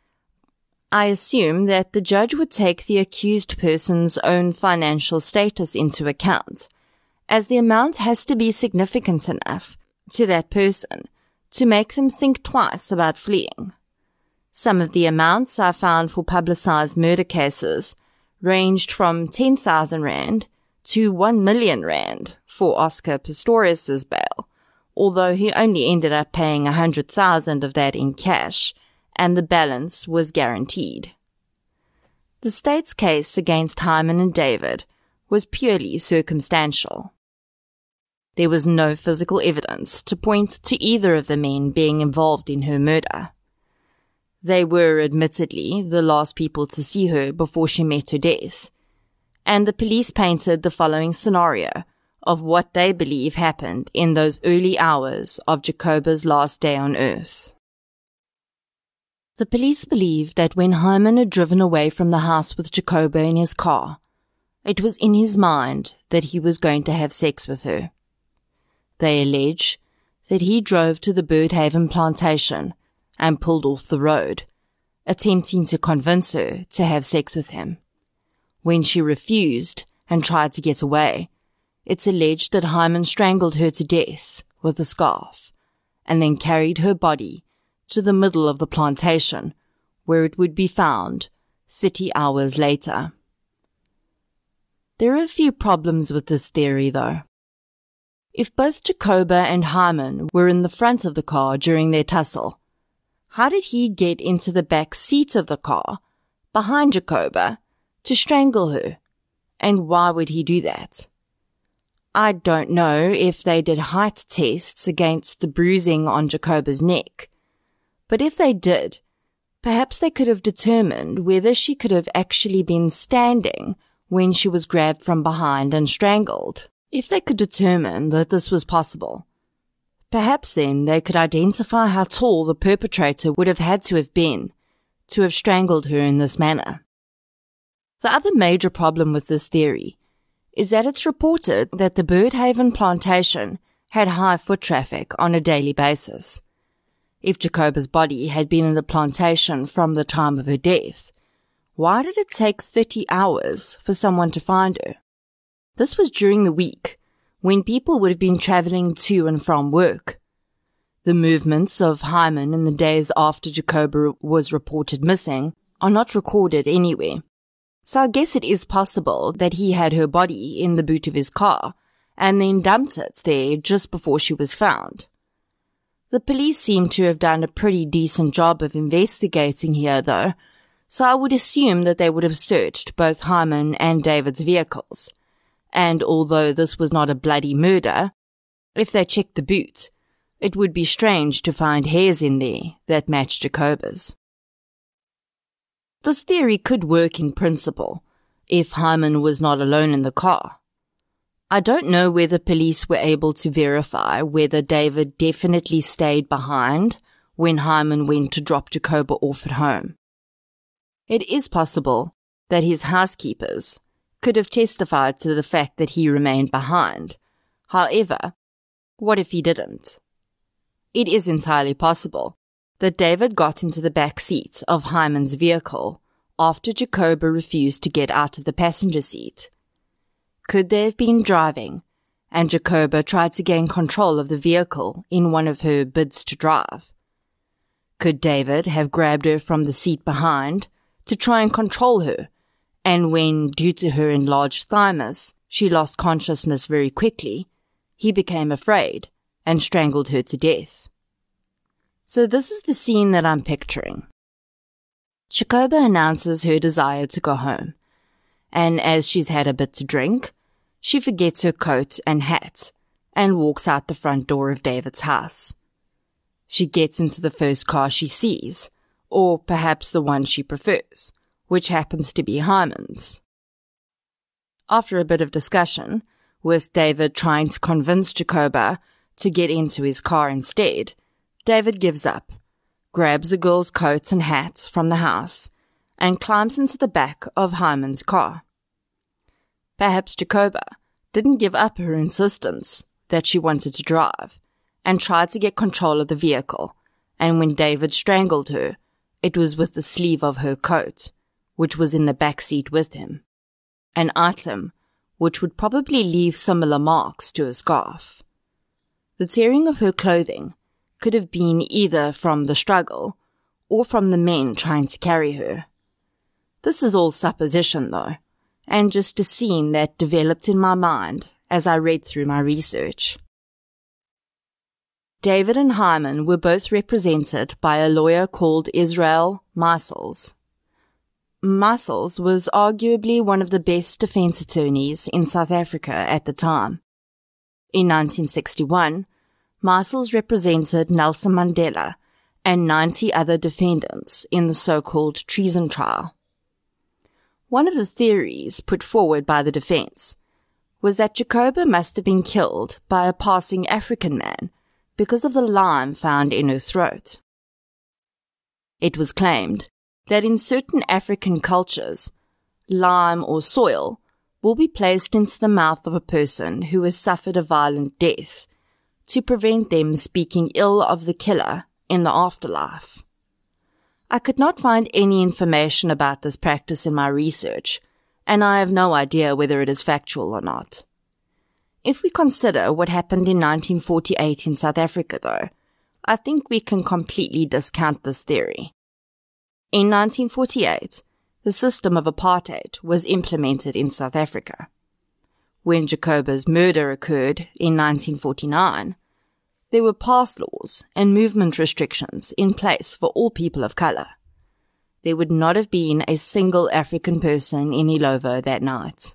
I assume that the judge would take the accused person's own financial status into account, as the amount has to be significant enough to that person to make them think twice about fleeing. Some of the amounts I found for publicized murder cases ranged from 10,000 Rand to 1 million Rand for Oscar Pistorius's bail, although he only ended up paying 100,000 of that in cash, and the balance was guaranteed. The state's case against Hyman and David was purely circumstantial. There was no physical evidence to point to either of the men being involved in her murder. They were admittedly the last people to see her before she met her death, and the police painted the following scenario of what they believe happened in those early hours of Jacoba's last day on earth. The police believe that when Hyman had driven away from the house with Jacoba in his car, it was in his mind that he was going to have sex with her. They allege that he drove to the Birdhaven plantation and pulled off the road, attempting to convince her to have sex with him. When she refused and tried to get away, it's alleged that Hyman strangled her to death with a scarf and then carried her body to the middle of the plantation, where it would be found 30 hours later. There are a few problems with this theory, though. If both Jacoba and Hyman were in the front of the car during their tussle, how did he get into the back seat of the car, behind Jacoba, to strangle her? And why would he do that? I don't know if they did height tests against the bruising on Jacoba's neck, but if they did, perhaps they could have determined whether she could have actually been standing when she was grabbed from behind and strangled. If they could determine that this was possible, perhaps then they could identify how tall the perpetrator would have had to have been to have strangled her in this manner. The other major problem with this theory is that it's reported that the Birdhaven plantation had high foot traffic on a daily basis. If Jacoba's body had been in the plantation from the time of her death, why did it take 30 hours for someone to find her? This was during the week, when people would have been traveling to and from work. The movements of Hyman in the days after Jacoba was reported missing are not recorded anywhere. So I guess it is possible that he had her body in the boot of his car and then dumped it there just before she was found. The police seem to have done a pretty decent job of investigating here, though, so I would assume that they would have searched both Hyman and David's vehicles. And although this was not a bloody murder, if they checked the boot, it would be strange to find hairs in there that matched Jacoba's. This theory could work in principle, if Hyman was not alone in the car. I don't know whether police were able to verify whether David definitely stayed behind when Hyman went to drop Jacoba off at home. It is possible that his housekeepers could have testified to the fact that he remained behind. However, what if he didn't? It is entirely possible that David got into the back seat of Hyman's vehicle after Jacoba refused to get out of the passenger seat. Could they have been driving, and Jacoba tried to gain control of the vehicle in one of her bids to drive? Could David have grabbed her from the seat behind to try and control her, and when, due to her enlarged thymus, she lost consciousness very quickly, he became afraid and strangled her to death? So this is the scene that I'm picturing. Jacoba announces her desire to go home, and as she's had a bit to drink, she forgets her coat and hat and walks out the front door of David's house. She gets into the first car she sees, or perhaps the one she prefers, which happens to be Hyman's. After a bit of discussion, with David trying to convince Jacoba to get into his car instead, David gives up, grabs the girl's coat and hat from the house, and climbs into the back of Hyman's car. Perhaps Jacoba didn't give up her insistence that she wanted to drive and tried to get control of the vehicle, and when David strangled her, it was with the sleeve of her coat, which was in the back seat with him, an item which would probably leave similar marks to a scarf. The tearing of her clothing could have been either from the struggle or from the men trying to carry her. This is all supposition, though, and just a scene that developed in my mind as I read through my research. David and Hyman were both represented by a lawyer called Israel Meisels. Meisels was arguably one of the best defense attorneys in South Africa at the time. In 1961, Meisels represented Nelson Mandela and 90 other defendants in the so-called treason trial. One of the theories put forward by the defense was that Jacoba must have been killed by a passing African man because of the lime found in her throat. It was claimed that in certain African cultures, lime or soil will be placed into the mouth of a person who has suffered a violent death to prevent them speaking ill of the killer in the afterlife. I could not find any information about this practice in my research, and I have no idea whether it is factual or not. If we consider what happened in 1948 in South Africa, though, I think we can completely discount this theory. In 1948, the system of apartheid was implemented in South Africa. When Jacoba's murder occurred in 1949, there were pass laws and movement restrictions in place for all people of color. There would not have been a single African person in Illovo that night.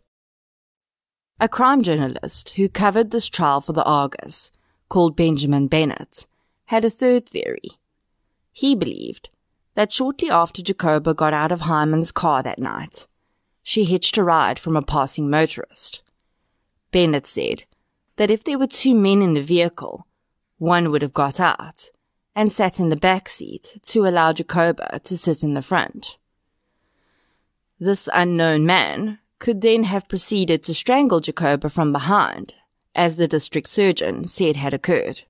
A crime journalist who covered this trial for the Argus, called Benjamin Bennett, had a third theory. He believed that shortly after Jacoba got out of Hyman's car that night, she hitched a ride from a passing motorist. Bennett said that if there were two men in the vehicle, one would have got out and sat in the back seat to allow Jacoba to sit in the front. This unknown man could then have proceeded to strangle Jacoba from behind, as the district surgeon said had occurred.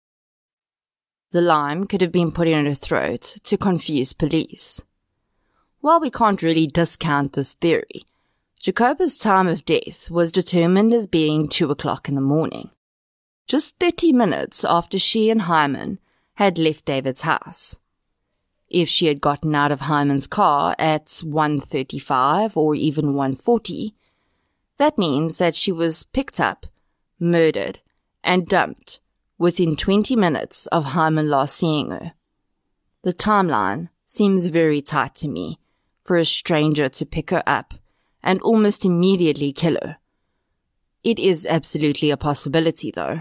The lime could have been put in her throat to confuse police. While we can't really discount this theory, Jacoba's time of death was determined as being 2 o'clock in the morning, just 30 minutes after she and Hyman had left David's house. If she had gotten out of Hyman's car at 1:35 or even 1:40, that means that she was picked up, murdered, and dumped within 20 minutes of Hyman last seeing her. The timeline seems very tight to me for a stranger to pick her up and almost immediately kill her. It is absolutely a possibility, though.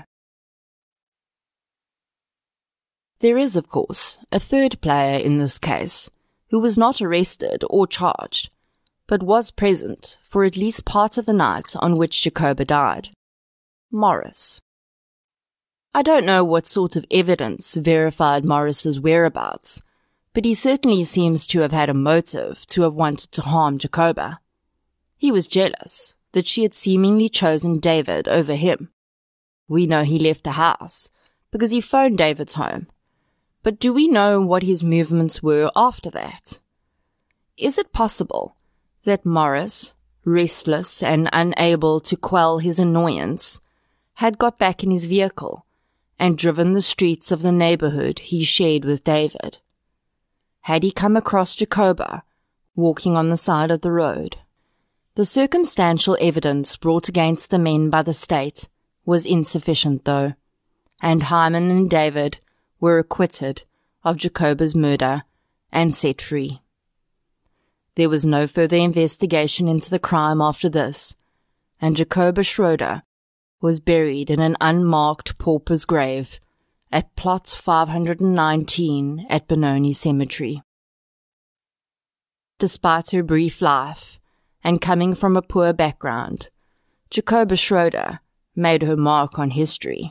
There is, of course, a third player in this case who was not arrested or charged, but was present for at least part of the night on which Jacoba died. Morris. I don't know what sort of evidence verified Morris's whereabouts, but he certainly seems to have had a motive to have wanted to harm Jacoba. He was jealous that she had seemingly chosen David over him. We know he left the house because he phoned David's home. But do we know what his movements were after that? Is it possible that Morris, restless and unable to quell his annoyance, had got back in his vehicle and driven the streets of the neighborhood he shared with David? Had he come across Jacoba walking on the side of the road? The circumstantial evidence brought against the men by the state was insufficient, though, and Hyman and David were acquitted of Jacoba's murder and set free. There was no further investigation into the crime after this, and Jacoba Schroeder was buried in an unmarked pauper's grave at plot 519 at Benoni Cemetery. Despite her brief life, and coming from a poor background, Jacoba Schroeder made her mark on history.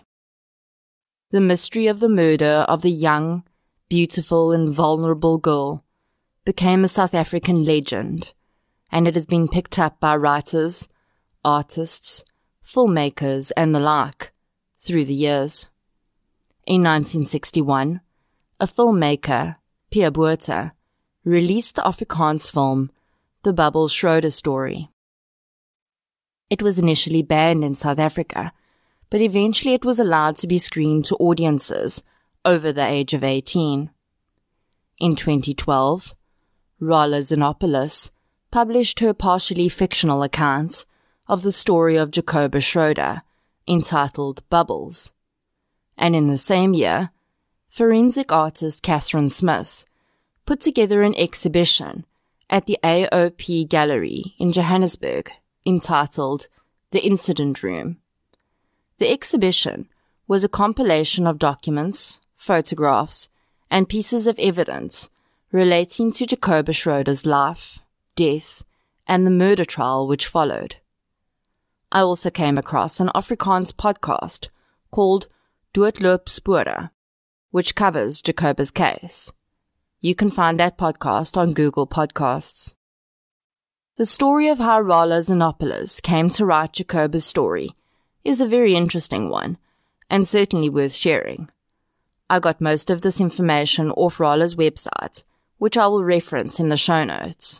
The mystery of the murder of the young, beautiful and vulnerable girl became a South African legend, and it has been picked up by writers, artists, filmmakers, and the like through the years. In 1961, a filmmaker, Pierre Botha, released the Afrikaans film The Bubbles Schroeder Story. It was initially banned in South Africa, but eventually it was allowed to be screened to audiences over the age of 18. In 2012, Rala Xenopoulos published her partially fictional account of the story of Jacoba Schroeder, entitled Bubbles. And in the same year, forensic artist Catherine Smith put together an exhibition at the AOP Gallery in Johannesburg entitled The Incident Room. The exhibition was a compilation of documents, photographs, and pieces of evidence relating to Jacoba Schroeder's life, death, and the murder trial which followed. I also came across an Afrikaans podcast called Doodloop Spore, which covers Jacoba's case. You can find that podcast on Google Podcasts. The story of how Rala Xenopoulos came to write Jacoba's story is a very interesting one, and certainly worth sharing. I got most of this information off Rala's website, which I will reference in the show notes.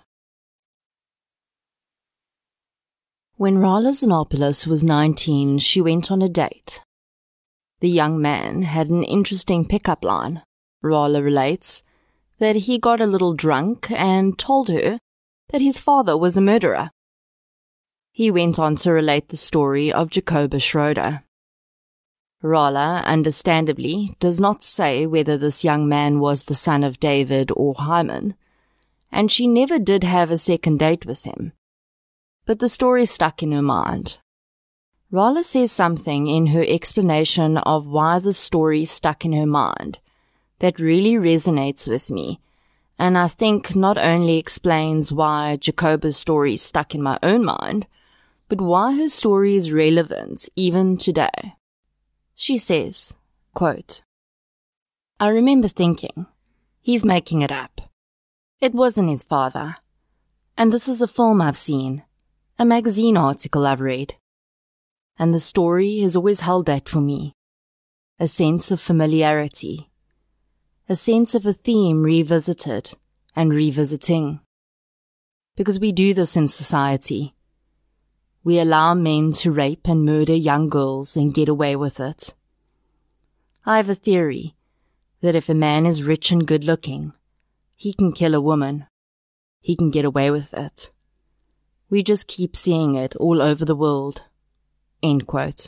When Rala Xenopoulos was 19, she went on a date. The young man had an interesting pickup line. Rala relates that he got a little drunk and told her that his father was a murderer. He went on to relate the story of Jacoba Schroeder. Rala, understandably, does not say whether this young man was the son of David or Hyman, and she never did have a second date with him. But the story stuck in her mind. Rala says something in her explanation of why the story stuck in her mind that really resonates with me, and I think not only explains why Jacoba's story stuck in my own mind, but why her story is relevant even today. She says, quote, "I remember thinking, he's making it up. It wasn't his father. And this is a film I've seen, a magazine article I've read. And the story has always held that for me. A sense of familiarity. A sense of a theme revisited and revisiting. Because we do this in society. We allow men to rape and murder young girls and get away with it. I have a theory that if a man is rich and good-looking, he can kill a woman. He can get away with it. We just keep seeing it all over the world." End quote.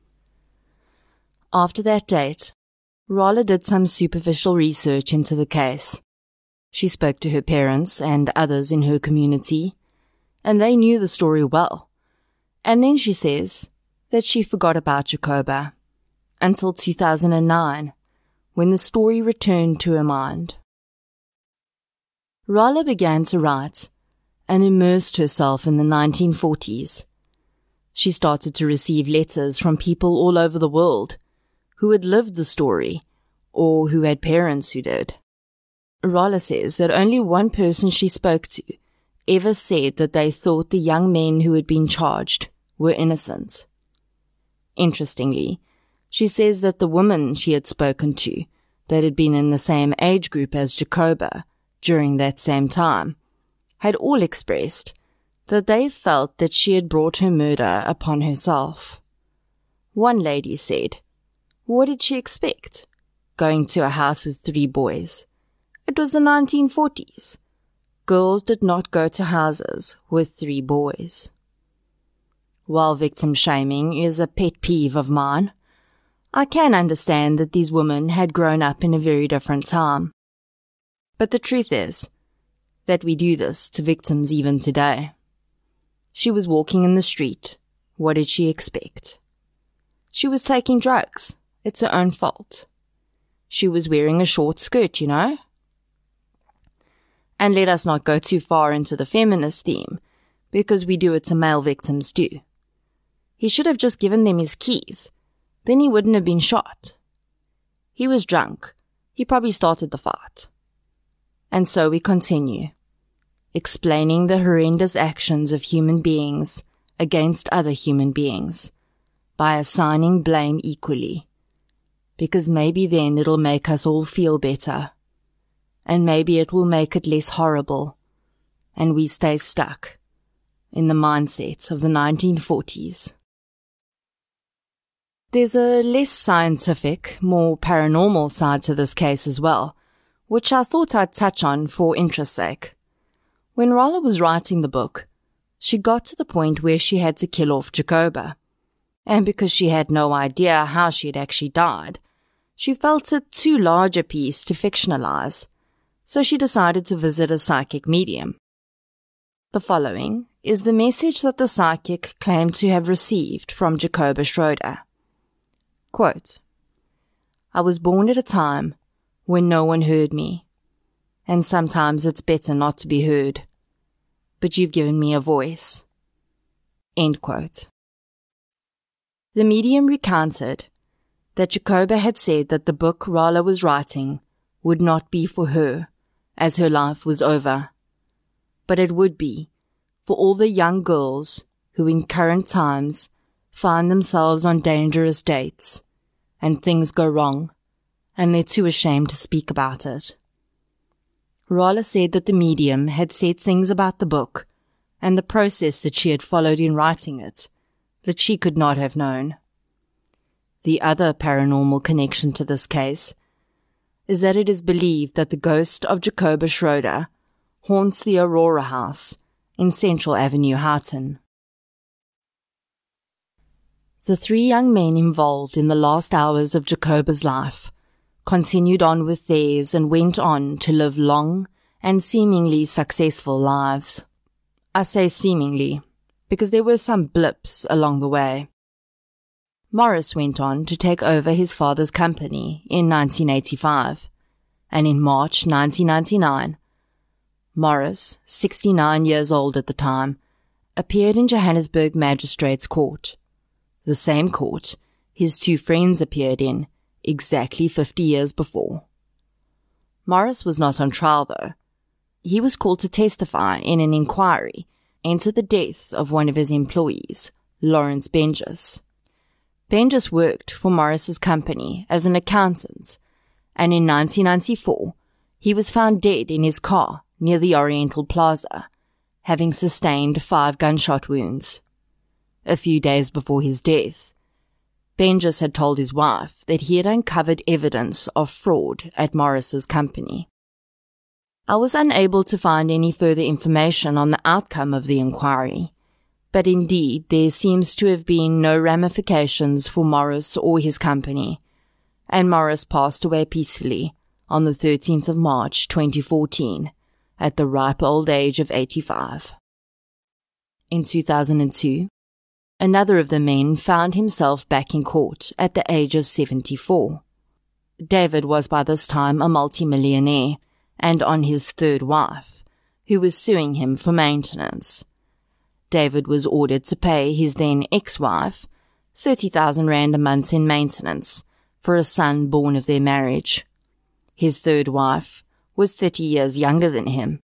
After that date, Rala did some superficial research into the case. She spoke to her parents and others in her community, and they knew the story well. And then she says that she forgot about Jacoba until 2009, when the story returned to her mind. Rala began to write and immersed herself in the 1940s. She started to receive letters from people all over the world who had lived the story or who had parents who did. Rala says that only one person she spoke to ever said that they thought the young men who had been charged were innocent. Interestingly, she says that the women she had spoken to that had been in the same age group as Jacoba during that same time had all expressed that they felt that she had brought her murder upon herself. One lady said, "What did she expect? Going to a house with 3 boys. It was the 1940s. Girls did not go to houses with 3 boys." While victim shaming is a pet peeve of mine, I can understand that these women had grown up in a very different time. But the truth is that we do this to victims even today. She was walking in the street. What did she expect? She was taking drugs. It's her own fault. She was wearing a short skirt, you know? And let us not go too far into the feminist theme, because we do it to male victims too. He should have just given them his keys. Then he wouldn't have been shot. He was drunk. He probably started the fight. And so we continue, explaining the horrendous actions of human beings against other human beings by assigning blame equally, because maybe then it'll make us all feel better, and maybe it will make it less horrible, and we stay stuck in the mindset of the 1940s. There's a less scientific, more paranormal side to this case as well, which I thought I'd touch on for interest's sake. When Rolla was writing the book, she got to the point where she had to kill off Jacoba, and because she had no idea how she had actually died, she felt it too large a piece to fictionalize, so she decided to visit a psychic medium. The following is the message that the psychic claimed to have received from Jacoba Schroeder. Quote, "I was born at a time when no one heard me, and sometimes it's better not to be heard, but you've given me a voice." End quote. The medium recounted that Jacoba had said that the book Rolla was writing would not be for her, as her life was over, but it would be for all the young girls who in current times find themselves on dangerous dates, and things go wrong, and they're too ashamed to speak about it. Rolla said that the medium had said things about the book and the process that she had followed in writing it that she could not have known. The other paranormal connection to this case is that it is believed that the ghost of Jacoba Schroeder haunts the Aurora House in Central Avenue, Houghton. The three young men involved in the last hours of Jacoba's life continued on with theirs and went on to live long and seemingly successful lives. I say seemingly, because there were some blips along the way. Morris went on to take over his father's company in 1985, and in March 1999, Morris, 69 years old at the time, appeared in Johannesburg Magistrates Court, the same court his two friends appeared in exactly 50 years before. Morris was not on trial, though. He was called to testify in an inquiry into the death of one of his employees, Lawrence Benjus. Benjus worked for Morris's company as an accountant, and in 1994, he was found dead in his car near the Oriental Plaza, having sustained 5 gunshot wounds. A few days before his death, Benjus had told his wife that he had uncovered evidence of fraud at Morris's company. I was unable to find any further information on the outcome of the inquiry, but indeed there seems to have been no ramifications for Morris or his company, and Morris passed away peacefully on the 13th of March 2014 at the ripe old age of 85. In 2002, another of the men found himself back in court at the age of 74. David was by this time a multimillionaire and on his third wife, who was suing him for maintenance. David was ordered to pay his then ex-wife 30,000 rand a month in maintenance for a son born of their marriage. His third wife was 30 years younger than him.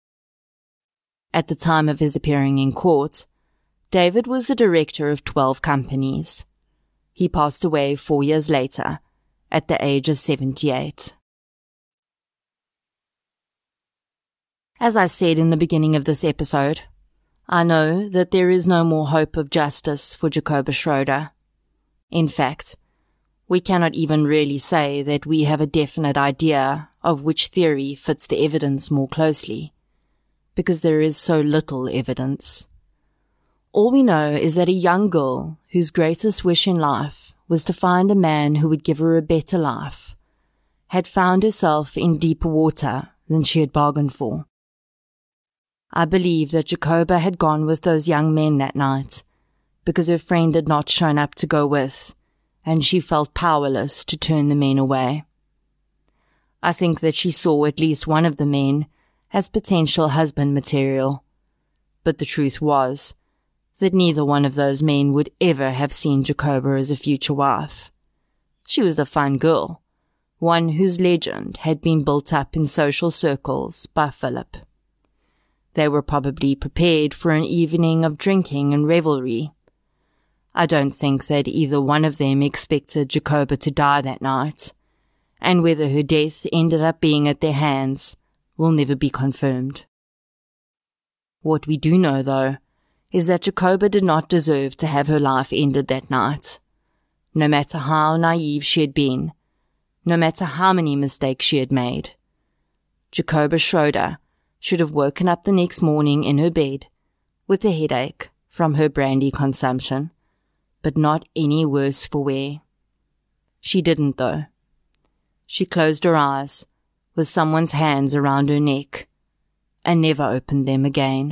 At the time of his appearing in court, David was the director of 12 companies. He passed away 4 years later, at the age of 78. As I said in the beginning of this episode, I know that there is no more hope of justice for Jacoba Schroeder. In fact, we cannot even really say that we have a definite idea of which theory fits the evidence more closely, because there is so little evidence. All we know is that a young girl whose greatest wish in life was to find a man who would give her a better life had found herself in deeper water than she had bargained for. I believe that Jacoba had gone with those young men that night because her friend had not shown up to go with, and she felt powerless to turn the men away. I think that she saw at least one of the men as potential husband material, but the truth was that neither one of those men would ever have seen Jacoba as a future wife. She was a fun girl, one whose legend had been built up in social circles by Philip. They were probably prepared for an evening of drinking and revelry. I don't think that either one of them expected Jacoba to die that night, and whether her death ended up being at their hands will never be confirmed. What we do know, though, is that Jacoba did not deserve to have her life ended that night. No matter how naive she had been, no matter how many mistakes she had made, Jacoba Schroeder should have woken up the next morning in her bed with a headache from her brandy consumption, but not any worse for wear. She didn't, though. She closed her eyes with someone's hands around her neck and never opened them again.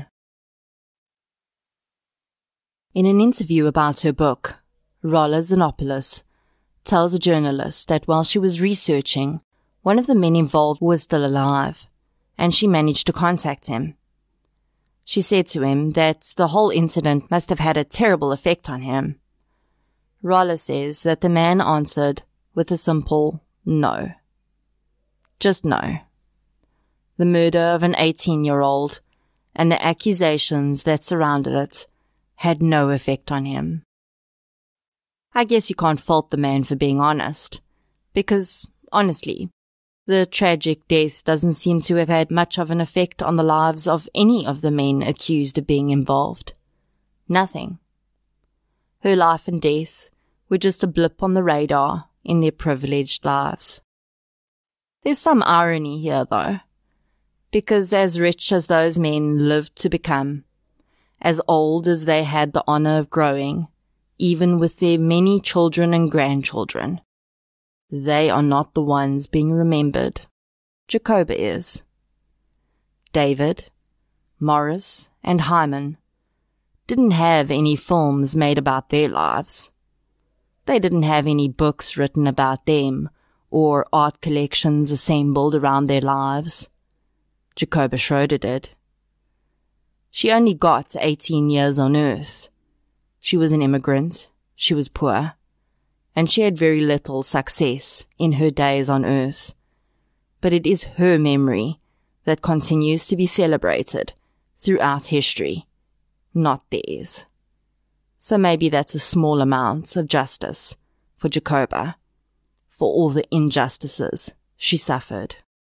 In an interview about her book, Rolla Xenopoulos tells a journalist that while she was researching, one of the men involved was still alive, and she managed to contact him. She said to him that the whole incident must have had a terrible effect on him. Rolla says that the man answered with a simple no. Just no. The murder of an 18-year-old and the accusations that surrounded it had no effect on him. I guess you can't fault the man for being honest, because, honestly, the tragic death doesn't seem to have had much of an effect on the lives of any of the men accused of being involved. Nothing. Her life and death were just a blip on the radar in their privileged lives. There's some irony here, though, because as rich as those men lived to become, as old as they had the honor of growing, even with their many children and grandchildren, they are not the ones being remembered. Jacoba is. David, Morris, and Hyman didn't have any films made about their lives. They didn't have any books written about them or art collections assembled around their lives. Jacoba Schroeder did. She only got 18 years on Earth. She was an immigrant, she was poor, and she had very little success in her days on Earth. But it is her memory that continues to be celebrated throughout history, not theirs. So maybe that's a small amount of justice for Jacoba, for all the injustices she suffered.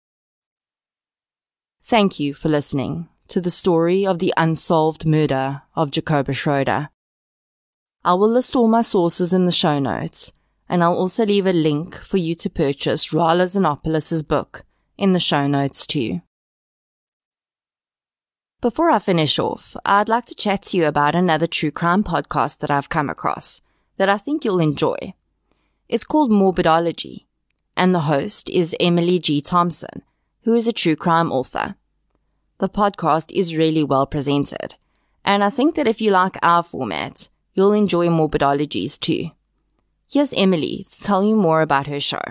Thank you for listening to the story of the unsolved murder of Jacoba Schroeder. I will list all my sources in the show notes, and I'll also leave a link for you to purchase Rolla Xenopoulos' book in the show notes too. Before I finish off, I'd like to chat to you about another true crime podcast that I've come across that I think you'll enjoy. It's called Morbidology, and the host is Emily G. Thompson, who is a true crime author. The podcast is really well presented, and I think that if you like our format, you'll enjoy Morbidology's too. Here's Emily to tell you more about her show.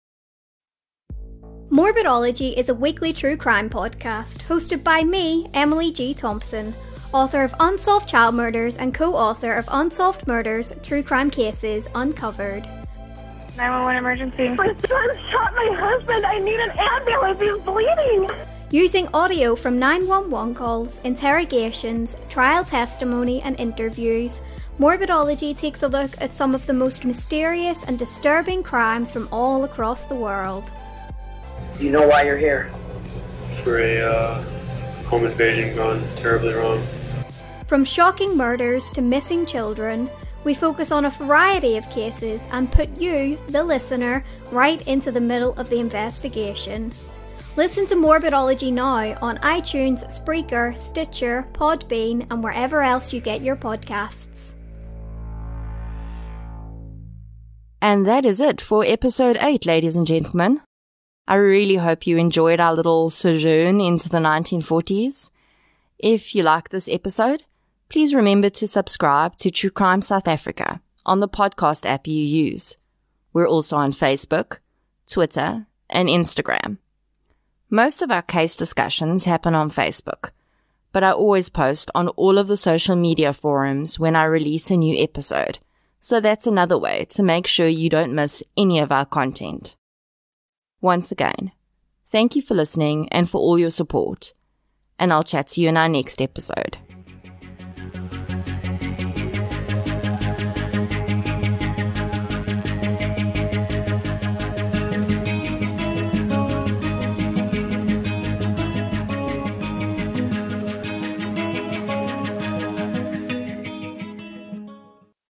Morbidology is a weekly true crime podcast hosted by me, Emily G. Thompson, author of Unsolved Child Murders and co-author of Unsolved Murders, True Crime Cases Uncovered. 911 emergency. My son shot my husband. I need an ambulance. He's bleeding. Using audio from 911 calls, interrogations, trial testimony and interviews, Morbidology takes a look at some of the most mysterious and disturbing crimes from all across the world. Do you know why you're here? For a home invasion gone terribly wrong. From shocking murders to missing children, we focus on a variety of cases and put you, the listener, right into the middle of the investigation. Listen to Morbidology now on iTunes, Spreaker, Stitcher, Podbean, and wherever else you get your podcasts. And that is it for episode 8, ladies and gentlemen. I really hope you enjoyed our little sojourn into the 1940s. If you like this episode, please remember to subscribe to True Crime South Africa on the podcast app you use. We're also on Facebook, Twitter, and Instagram. Most of our case discussions happen on Facebook, but I always post on all of the social media forums when I release a new episode, so that's another way to make sure you don't miss any of our content. Once again, thank you for listening and for all your support, and I'll chat to you in our next episode.